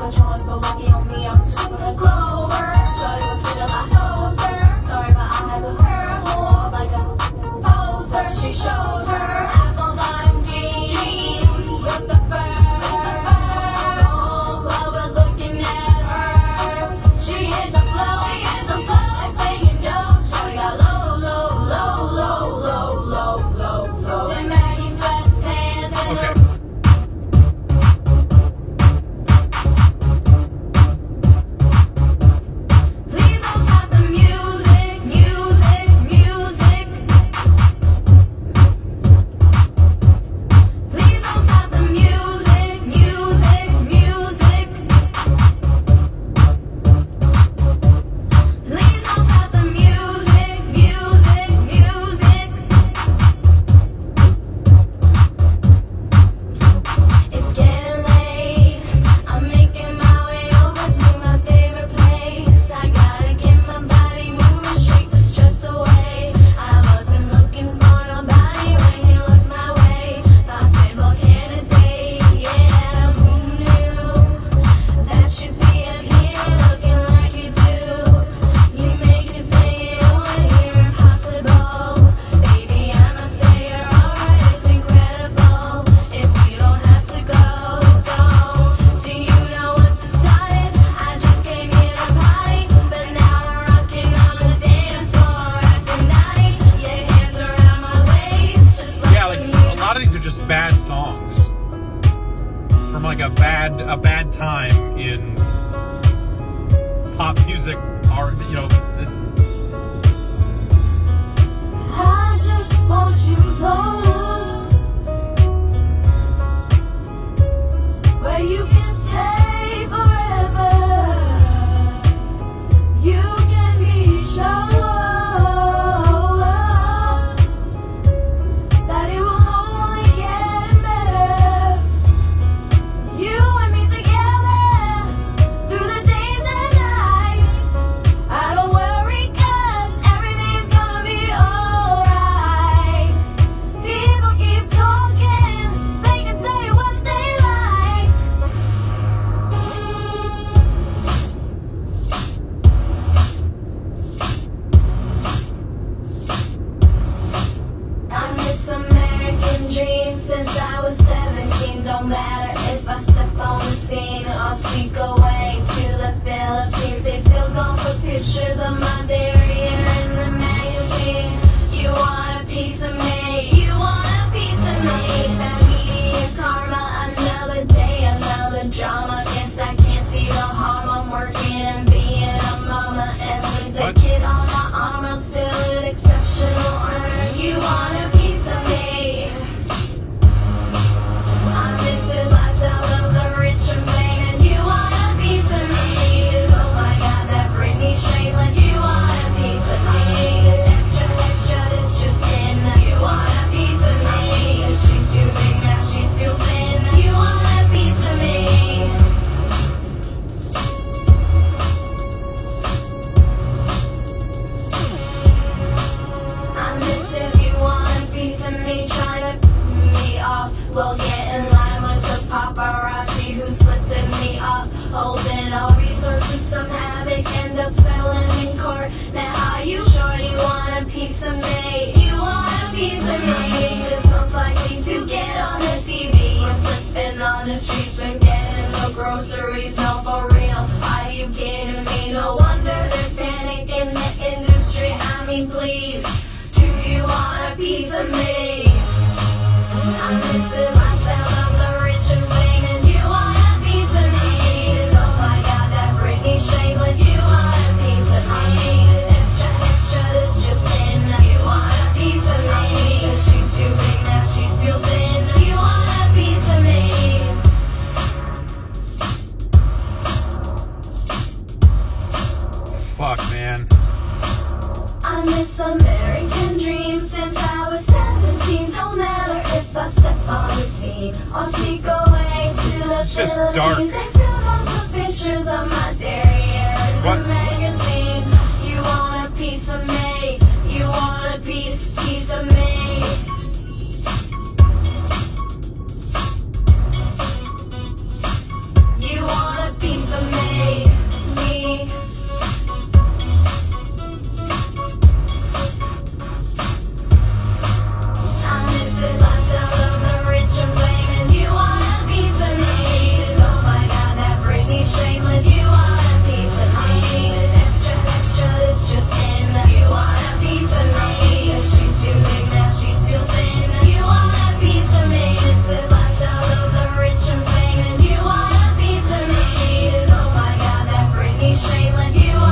controller, so lucky on me, I'm just gonna Clover. Shorty was feeling my toaster. Sorry, but I had to wear more like a poster. She showed her apple bottom jeans with the fur. The whole club was looking at her. She hit the flow, she hit the flow. Next thing you know, shorty got low, low, low, low, low, low, low, low. Then Maggie sweatpants and Okay. Please don't stop the music, music, music. Please don't stop the music, music, music. Please don't stop the music, music, music. It's getting late. I'm making my way over to my favorite place. I gotta get my body moving, shake the stress away. I wasn't looking for nobody when you looked my way. Possible candidate, yeah. Who knew that you'd be up here looking like you do? You make me say it over here, impossible. Baby, I'ma say you're alright, it's incredible. If you don't have to go, don't. Do you know what's decided? I just came here to party, but now I'm rocking on the dance floor, acting naughty. Your hands around my waist, just like Yeah, like when a you lot of these are just bad songs from like a bad a bad time in pop music, or you know. I just want you close, where you can stay forever. You can be sure that it will only get better. You and me together through the days and nights. I don't worry 'cause everything's gonna be alright. People keep talking, they can say what they like. I'm this American dream since I was seventeen. Don't matter if I step on the scene or sneak away to the Philippines. They still gon' put pictures of my derriere in the magazine. You want a piece of me? You want a piece of me? Bad media karma, another day, another drama. Guess I can't see the harm. I'm working and being a mama, and with the What? kid on my arm, I'm still an exceptional earner. You want a piece of me? I'm Missus Lifestyle of the rich and famous. You want a piece of me? 'Cause oh my God, that Britney shameless. You want a piece of me? It's extra, extra, it's just in. You want a piece of me? 'Cause she's too big now, she's too thin. You want a piece of me? I'm Missus You want a piece of me, trying to pick me off. Well, get in line with the paparazzi who's flipping me off. Holding all resources, some havoc, end up settling in court. Now, are you sure you want a piece of me? You want a piece of me? It's most likely to get on the T V. You're slipping on the streets when getting the groceries. No, for real, are you kidding me? No wonder there's panic in the industry. I mean, please, do you want a piece of me? I'm Missus Lifestyle of the rich and famous. You want a piece of me? 'Cause oh my God, that Britney shameless. You want a piece of me? It's extra, extra, it's just in. You want a piece of me? 'Cause she's too big now, she's too thin. You want a piece of me? Fuck, man. I'm this American dream since I was seventeen. Don't matter if I step on the scene or sneak away to the It's just Philippines. dark. They still don't put pictures of my derriere in What? the magazine. You want a piece of me? You want a piece, piece of me? You want a piece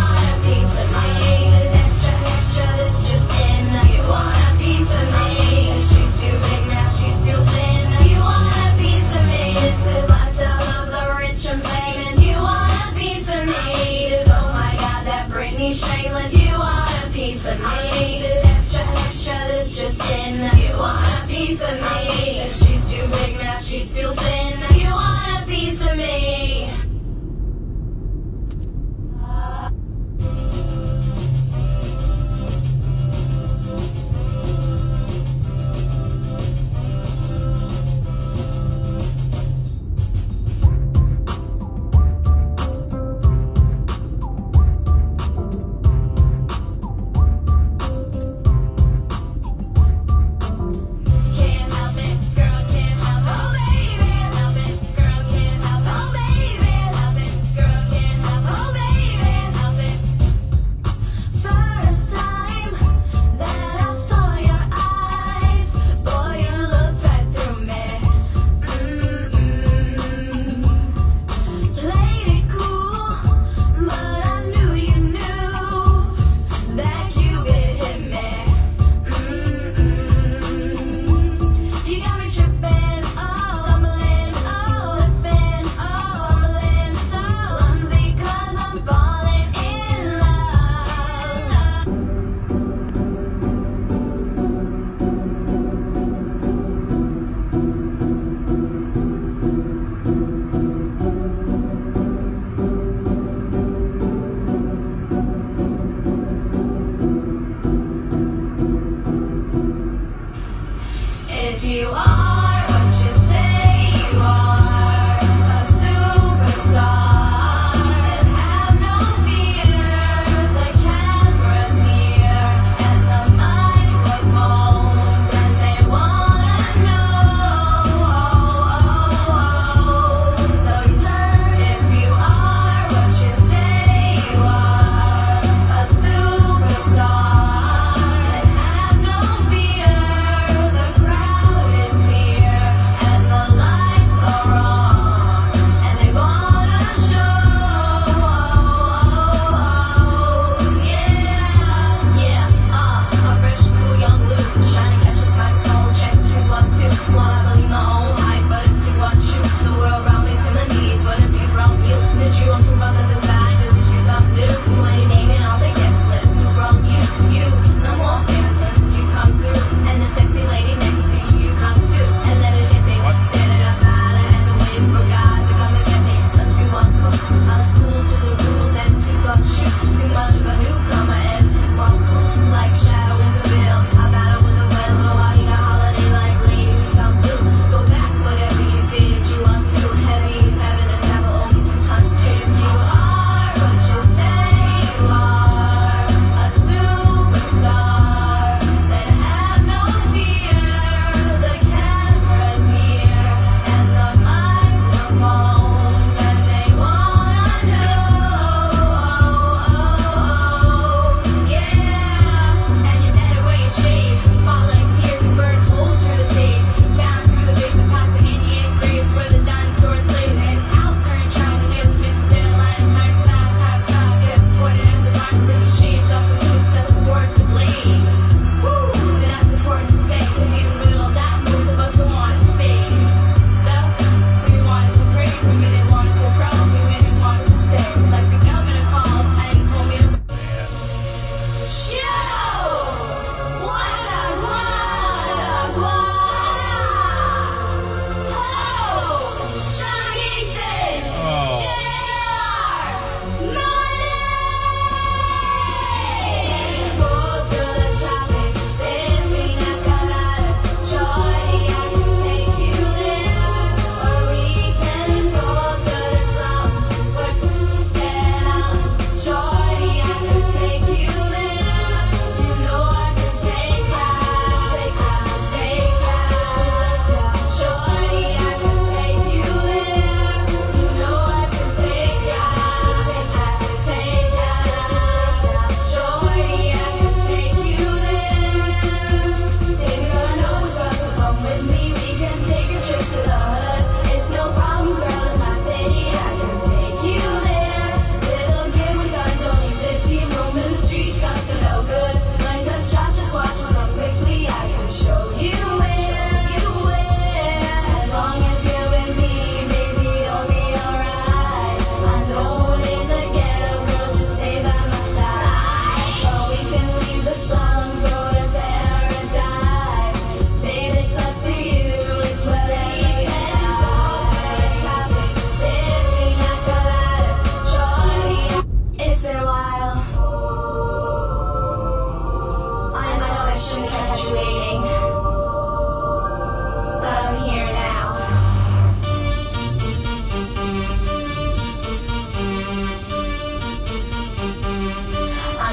want a piece of me? Extra, extra, this just in. You want a piece of me? She's too big now, she's too thin. You want a piece of me? This is lifestyle of the rich and famous. You want a piece of me? Oh my God, that Britney shameless. You want a piece of me? Extra, extra, this just in. You want a piece of me? She's too big now, she's too thin. You want a piece of me? Can't help it, girl, can't help it. Oh baby, can't help it, girl, can't help it. Oh baby,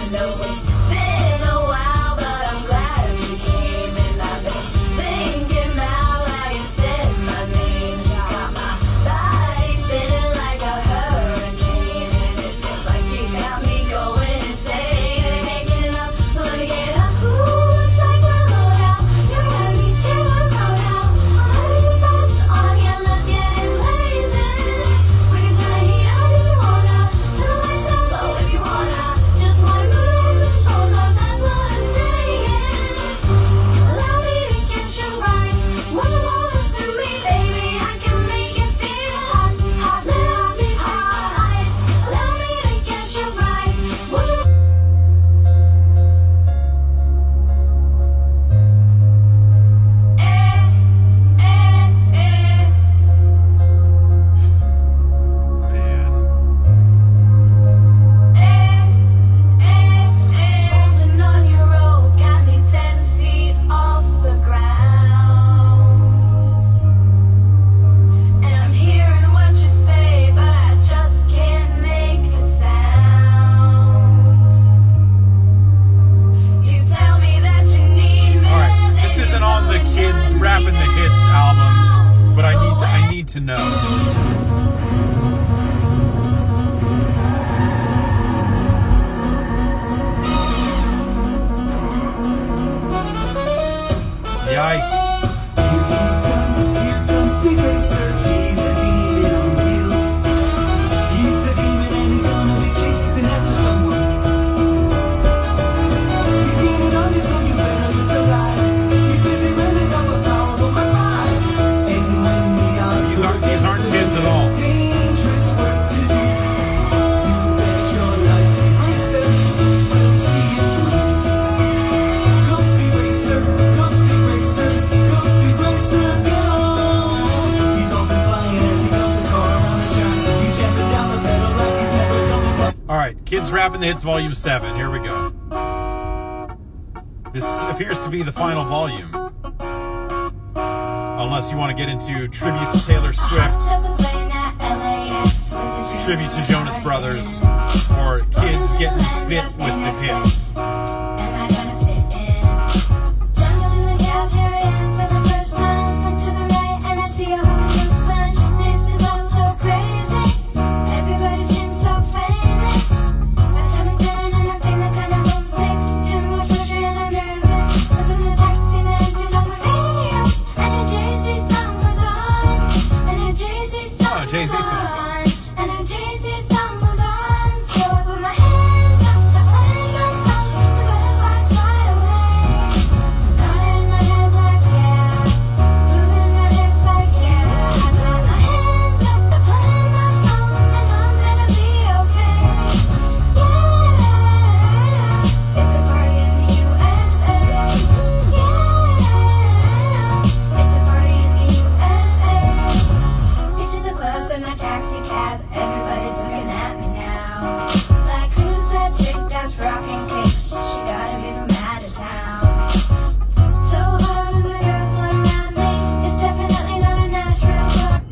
know it's been a while, but I'm glad that you came. And I've been thinking about how you said my name. Got my body spinning like a hurricane, and it feels like you got me going insane. It ain't getting up, so let me get up. Ooh, looks like we're low now. You're gonna be scared we're low now. I'm ready to fast on ya, let's get it blazing. We can turn the heat up if you wanna, turn the lights down low if you wanna. Just wanna move and push your toes up, that's what I'm saying. Allow me to get you right. Won't you hold on to me, baby? I can make you feel hot, hot, let me hot. Allow me to get you right. Won't you? Eh, eh, eh. Man. Holding on your rope got me ten feet off the ground. And I'm hearing what you say, but I just can't make a sound. You tell me that you need me. Alright, this isn't on the Kid Rapping the Hits albums, but I need to I need to know. Yikes. Here comes Speed Racer, he's a demon on wheels. He's a demon and he's gonna be chasing after someone. He's getting on you, so you better look alive. He's busy revving up a powerful my five. And when the odds These aren't these aren't kids at all. dangerous work to do, you bet your life Speed Racer will see you. Go Speed Racer, go Speed Racer, go Speed Racer, go. He's open flying as he comes the car around the track. He's jumping down the pedal like he's never coming back. Alright, Kids Rapping the Hits Volume seven. Here we go. This appears to be the final volume. Unless you want to get into tribute to Taylor Swift, tribute to Jonas Brothers, or kids getting fit with the hits. Am I gonna fit in? Jumped in the cab, here I am for the first time. Look to the right and I see a whole new sun. This is all so crazy. Everybody seems so famous. My time is turning and I'm feeling kinda homesick. Too much pressure and I'm nervous. That's when the taxi man turned on the radio and a Jay-Z song was on. And a Jay-Z song Oh, a Jay-Z was song. on. And a Jay-Z song was on. So I put my hands up, I played my song. The butterflies fly away. Nodding my head like yeah, moving my hips like yeah. I got my hands up, I played my song, and I'm gonna be okay. Yeah, it's a party in the U S A. Yeah, it's a party in the U S A. Get to the club in my taxi cab, everybody's looking at me now. Like, who's that chick that's rocking kicks? She gotta be from out of town. So hard when the girls all around me, it's definitely not a natural part.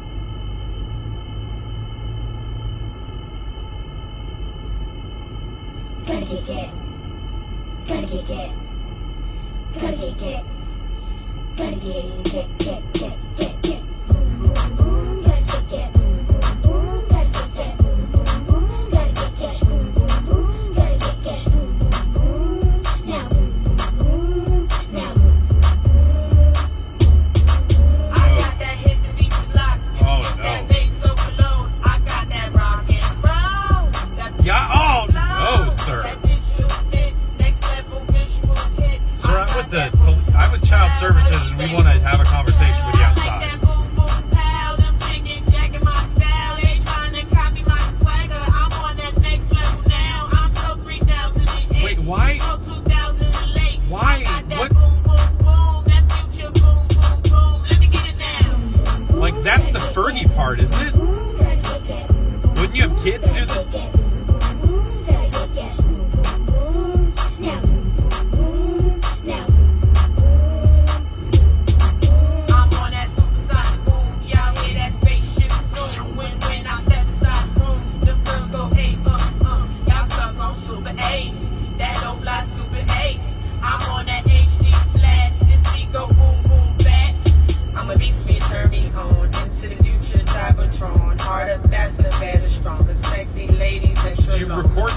Gotta kick it, gotta kick it, gotta kick it, gotta kick it, kick, kick, kick, kick, kick. Boom, boom, boom, gotta kick it. Boom, boom, boom, gotta kick it. Boom, boom, boom, gotta kick it. Boom, boom, boom, gotta kick it. Boom, boom, boom. Now, boom, boom, boom. Now, boom, I got that hit to beat the block. Oh, no. That bass so cologne. I got that rock and roll. That Yeah, oh, no, sir. That visual hit, next level visual hit. Sir, I'm with the I'm with Child Services, and we want to have a conversation with you Like outside. that boom boom pow, them chicken jacking my style. They trying to copy my swagger. I'm on that next level now. I'm so three thousand eight. Wait, why? So two thousand late. Why? I got that What? boom boom boom, that future boom boom boom. Let me get it now. Like, that's the Fergie part, isn't it? gotta kick it. Wouldn't you have kids do that? Kick it. Boom, boom, boom, gotta kick it. Boom, boom, boom. Now, boom, boom, boom. Now, boom, I'm on that supersonic boom. Y'all hear that spaceship zoom. When when I step inside the room, them girls go hey uh uh. Y'all stuck on super eight.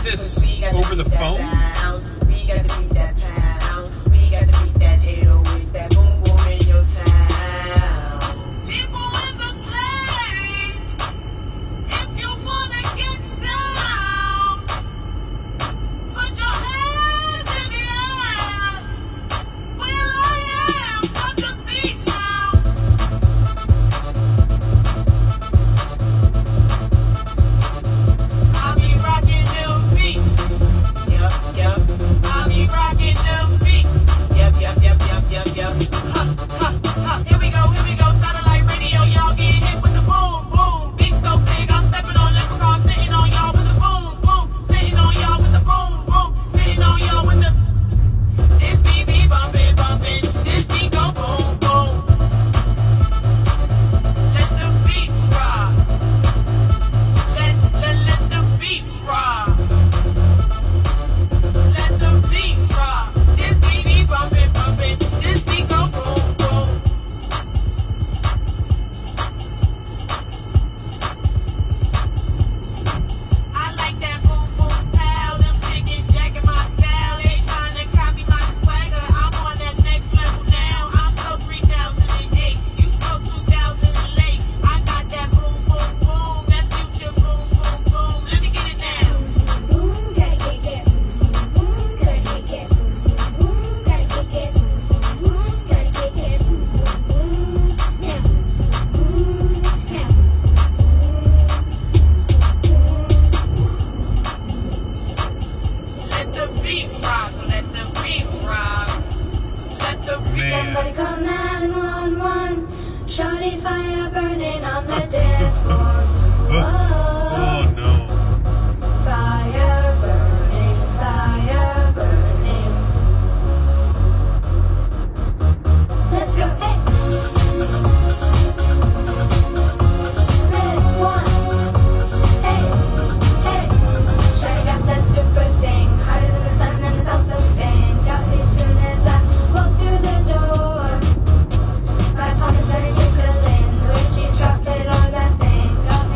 this over the phone? We got to beat that pound. We got to beat that eight oh eight, that boom boom in your town. People in the place, if you wanna get down, put your hands in the air. Well, I am got the beat now. I be rocking them beats. Yep, yep. I be rocking them beats. Yep, yep, yep, yep, yep, yep. Ha, ha, ha. Here we go, here we go. Satellite radio, y'all get hit with the boom, boom. Big so big, I'm stepping on leprechaun, sitting on y'all with the boom, boom. Sitting on y'all with the boom, boom. Sitting on y'all with the. This beat be bumping, bumping. This beat go boom, boom. Let the beat rock. Let, let, let the beat rock. Let the beat rock. This beat be bumping, bumping. This beat go boom, boom. I like that boom, boom, pow. Them chickens jacking my style. They trying to copy my swagger. I'm on that next level now. I'm so three thousand eight. You so two thousand eight. I got that boom, boom, boom. That future boom, boom, boom. Let me get it now. Boom, gotta get it. Boom, gotta get it. Boom, gotta get it. Boom, gotta get it. Boom, now. Boom, now. Let the beat rock. Let the beat rock. Let the beat Somebody call nine one one. Shorty fire burning on the dance floor. Oh Whoa. no. Fire burning, fire burning. Let's go, hey. Red one, hey, hey. Shawty got that super thing, hotter than the sun and it's also Spain. Got me soon as I walk through the door. My pocket started tickling, the way she dropped it on that thing. Got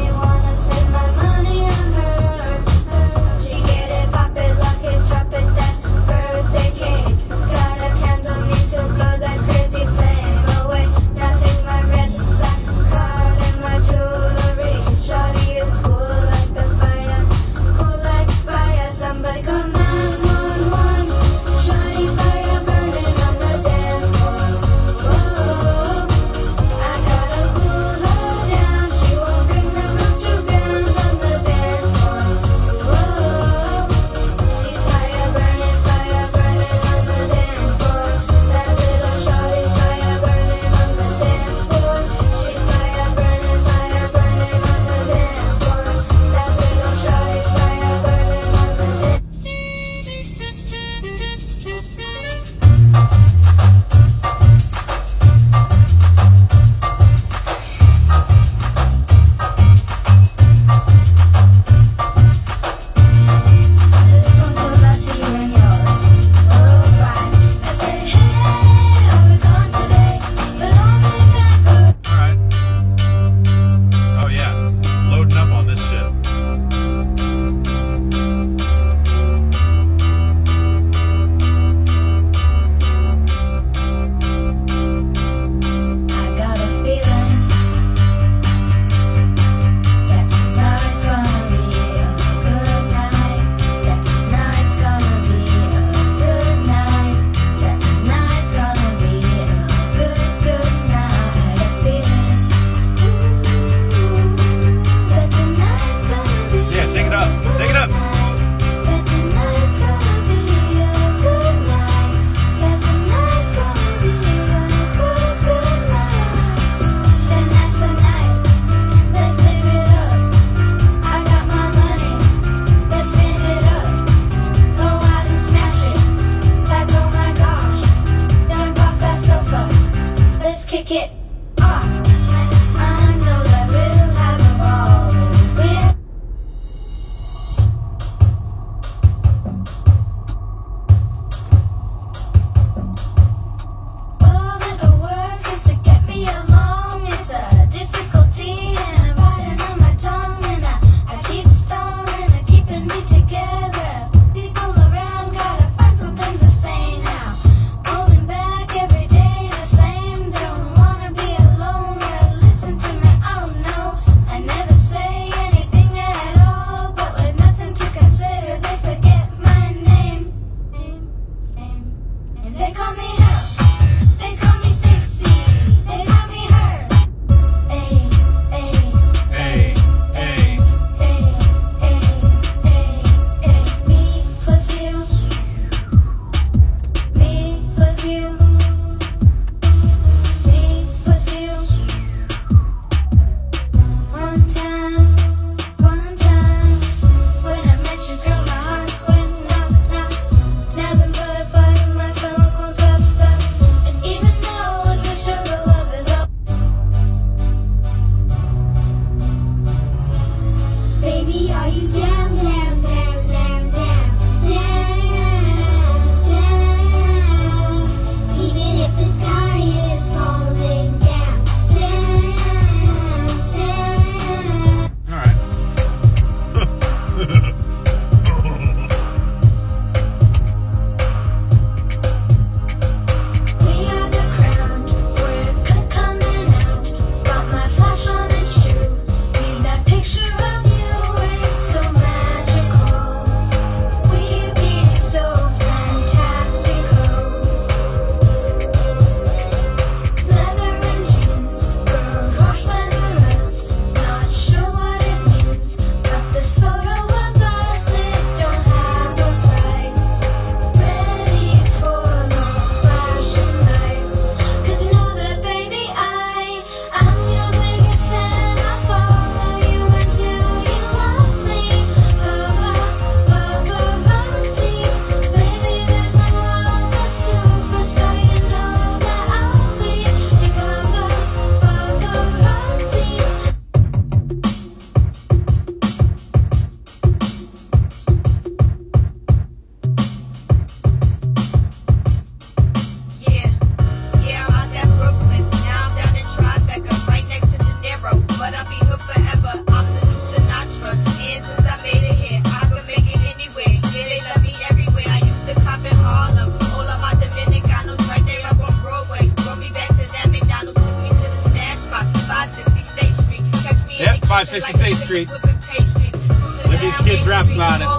five sixty-sixth Street. Let these kids rap about it.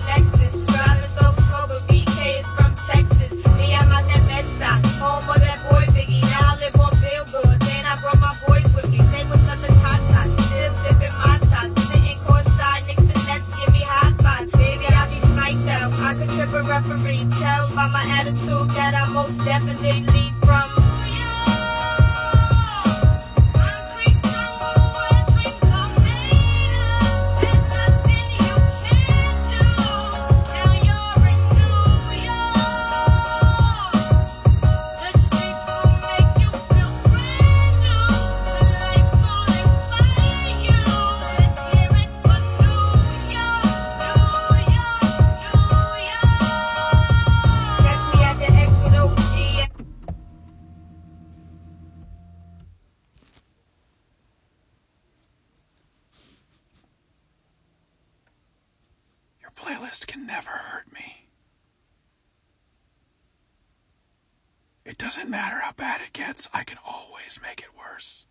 Home of that boy Biggie. Now I live on Billboard. Then I brought my boys with me. Same with other tots. Still sipping my tots. Sitting courtside next to nets. Give me high fives. Baby, I be sniped out. I could trip a referee. Tell by my attitude that I most definitely lead from. Your playlist can never hurt me. It doesn't matter how bad it gets, I can always make it worse.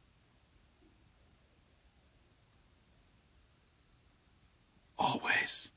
Always.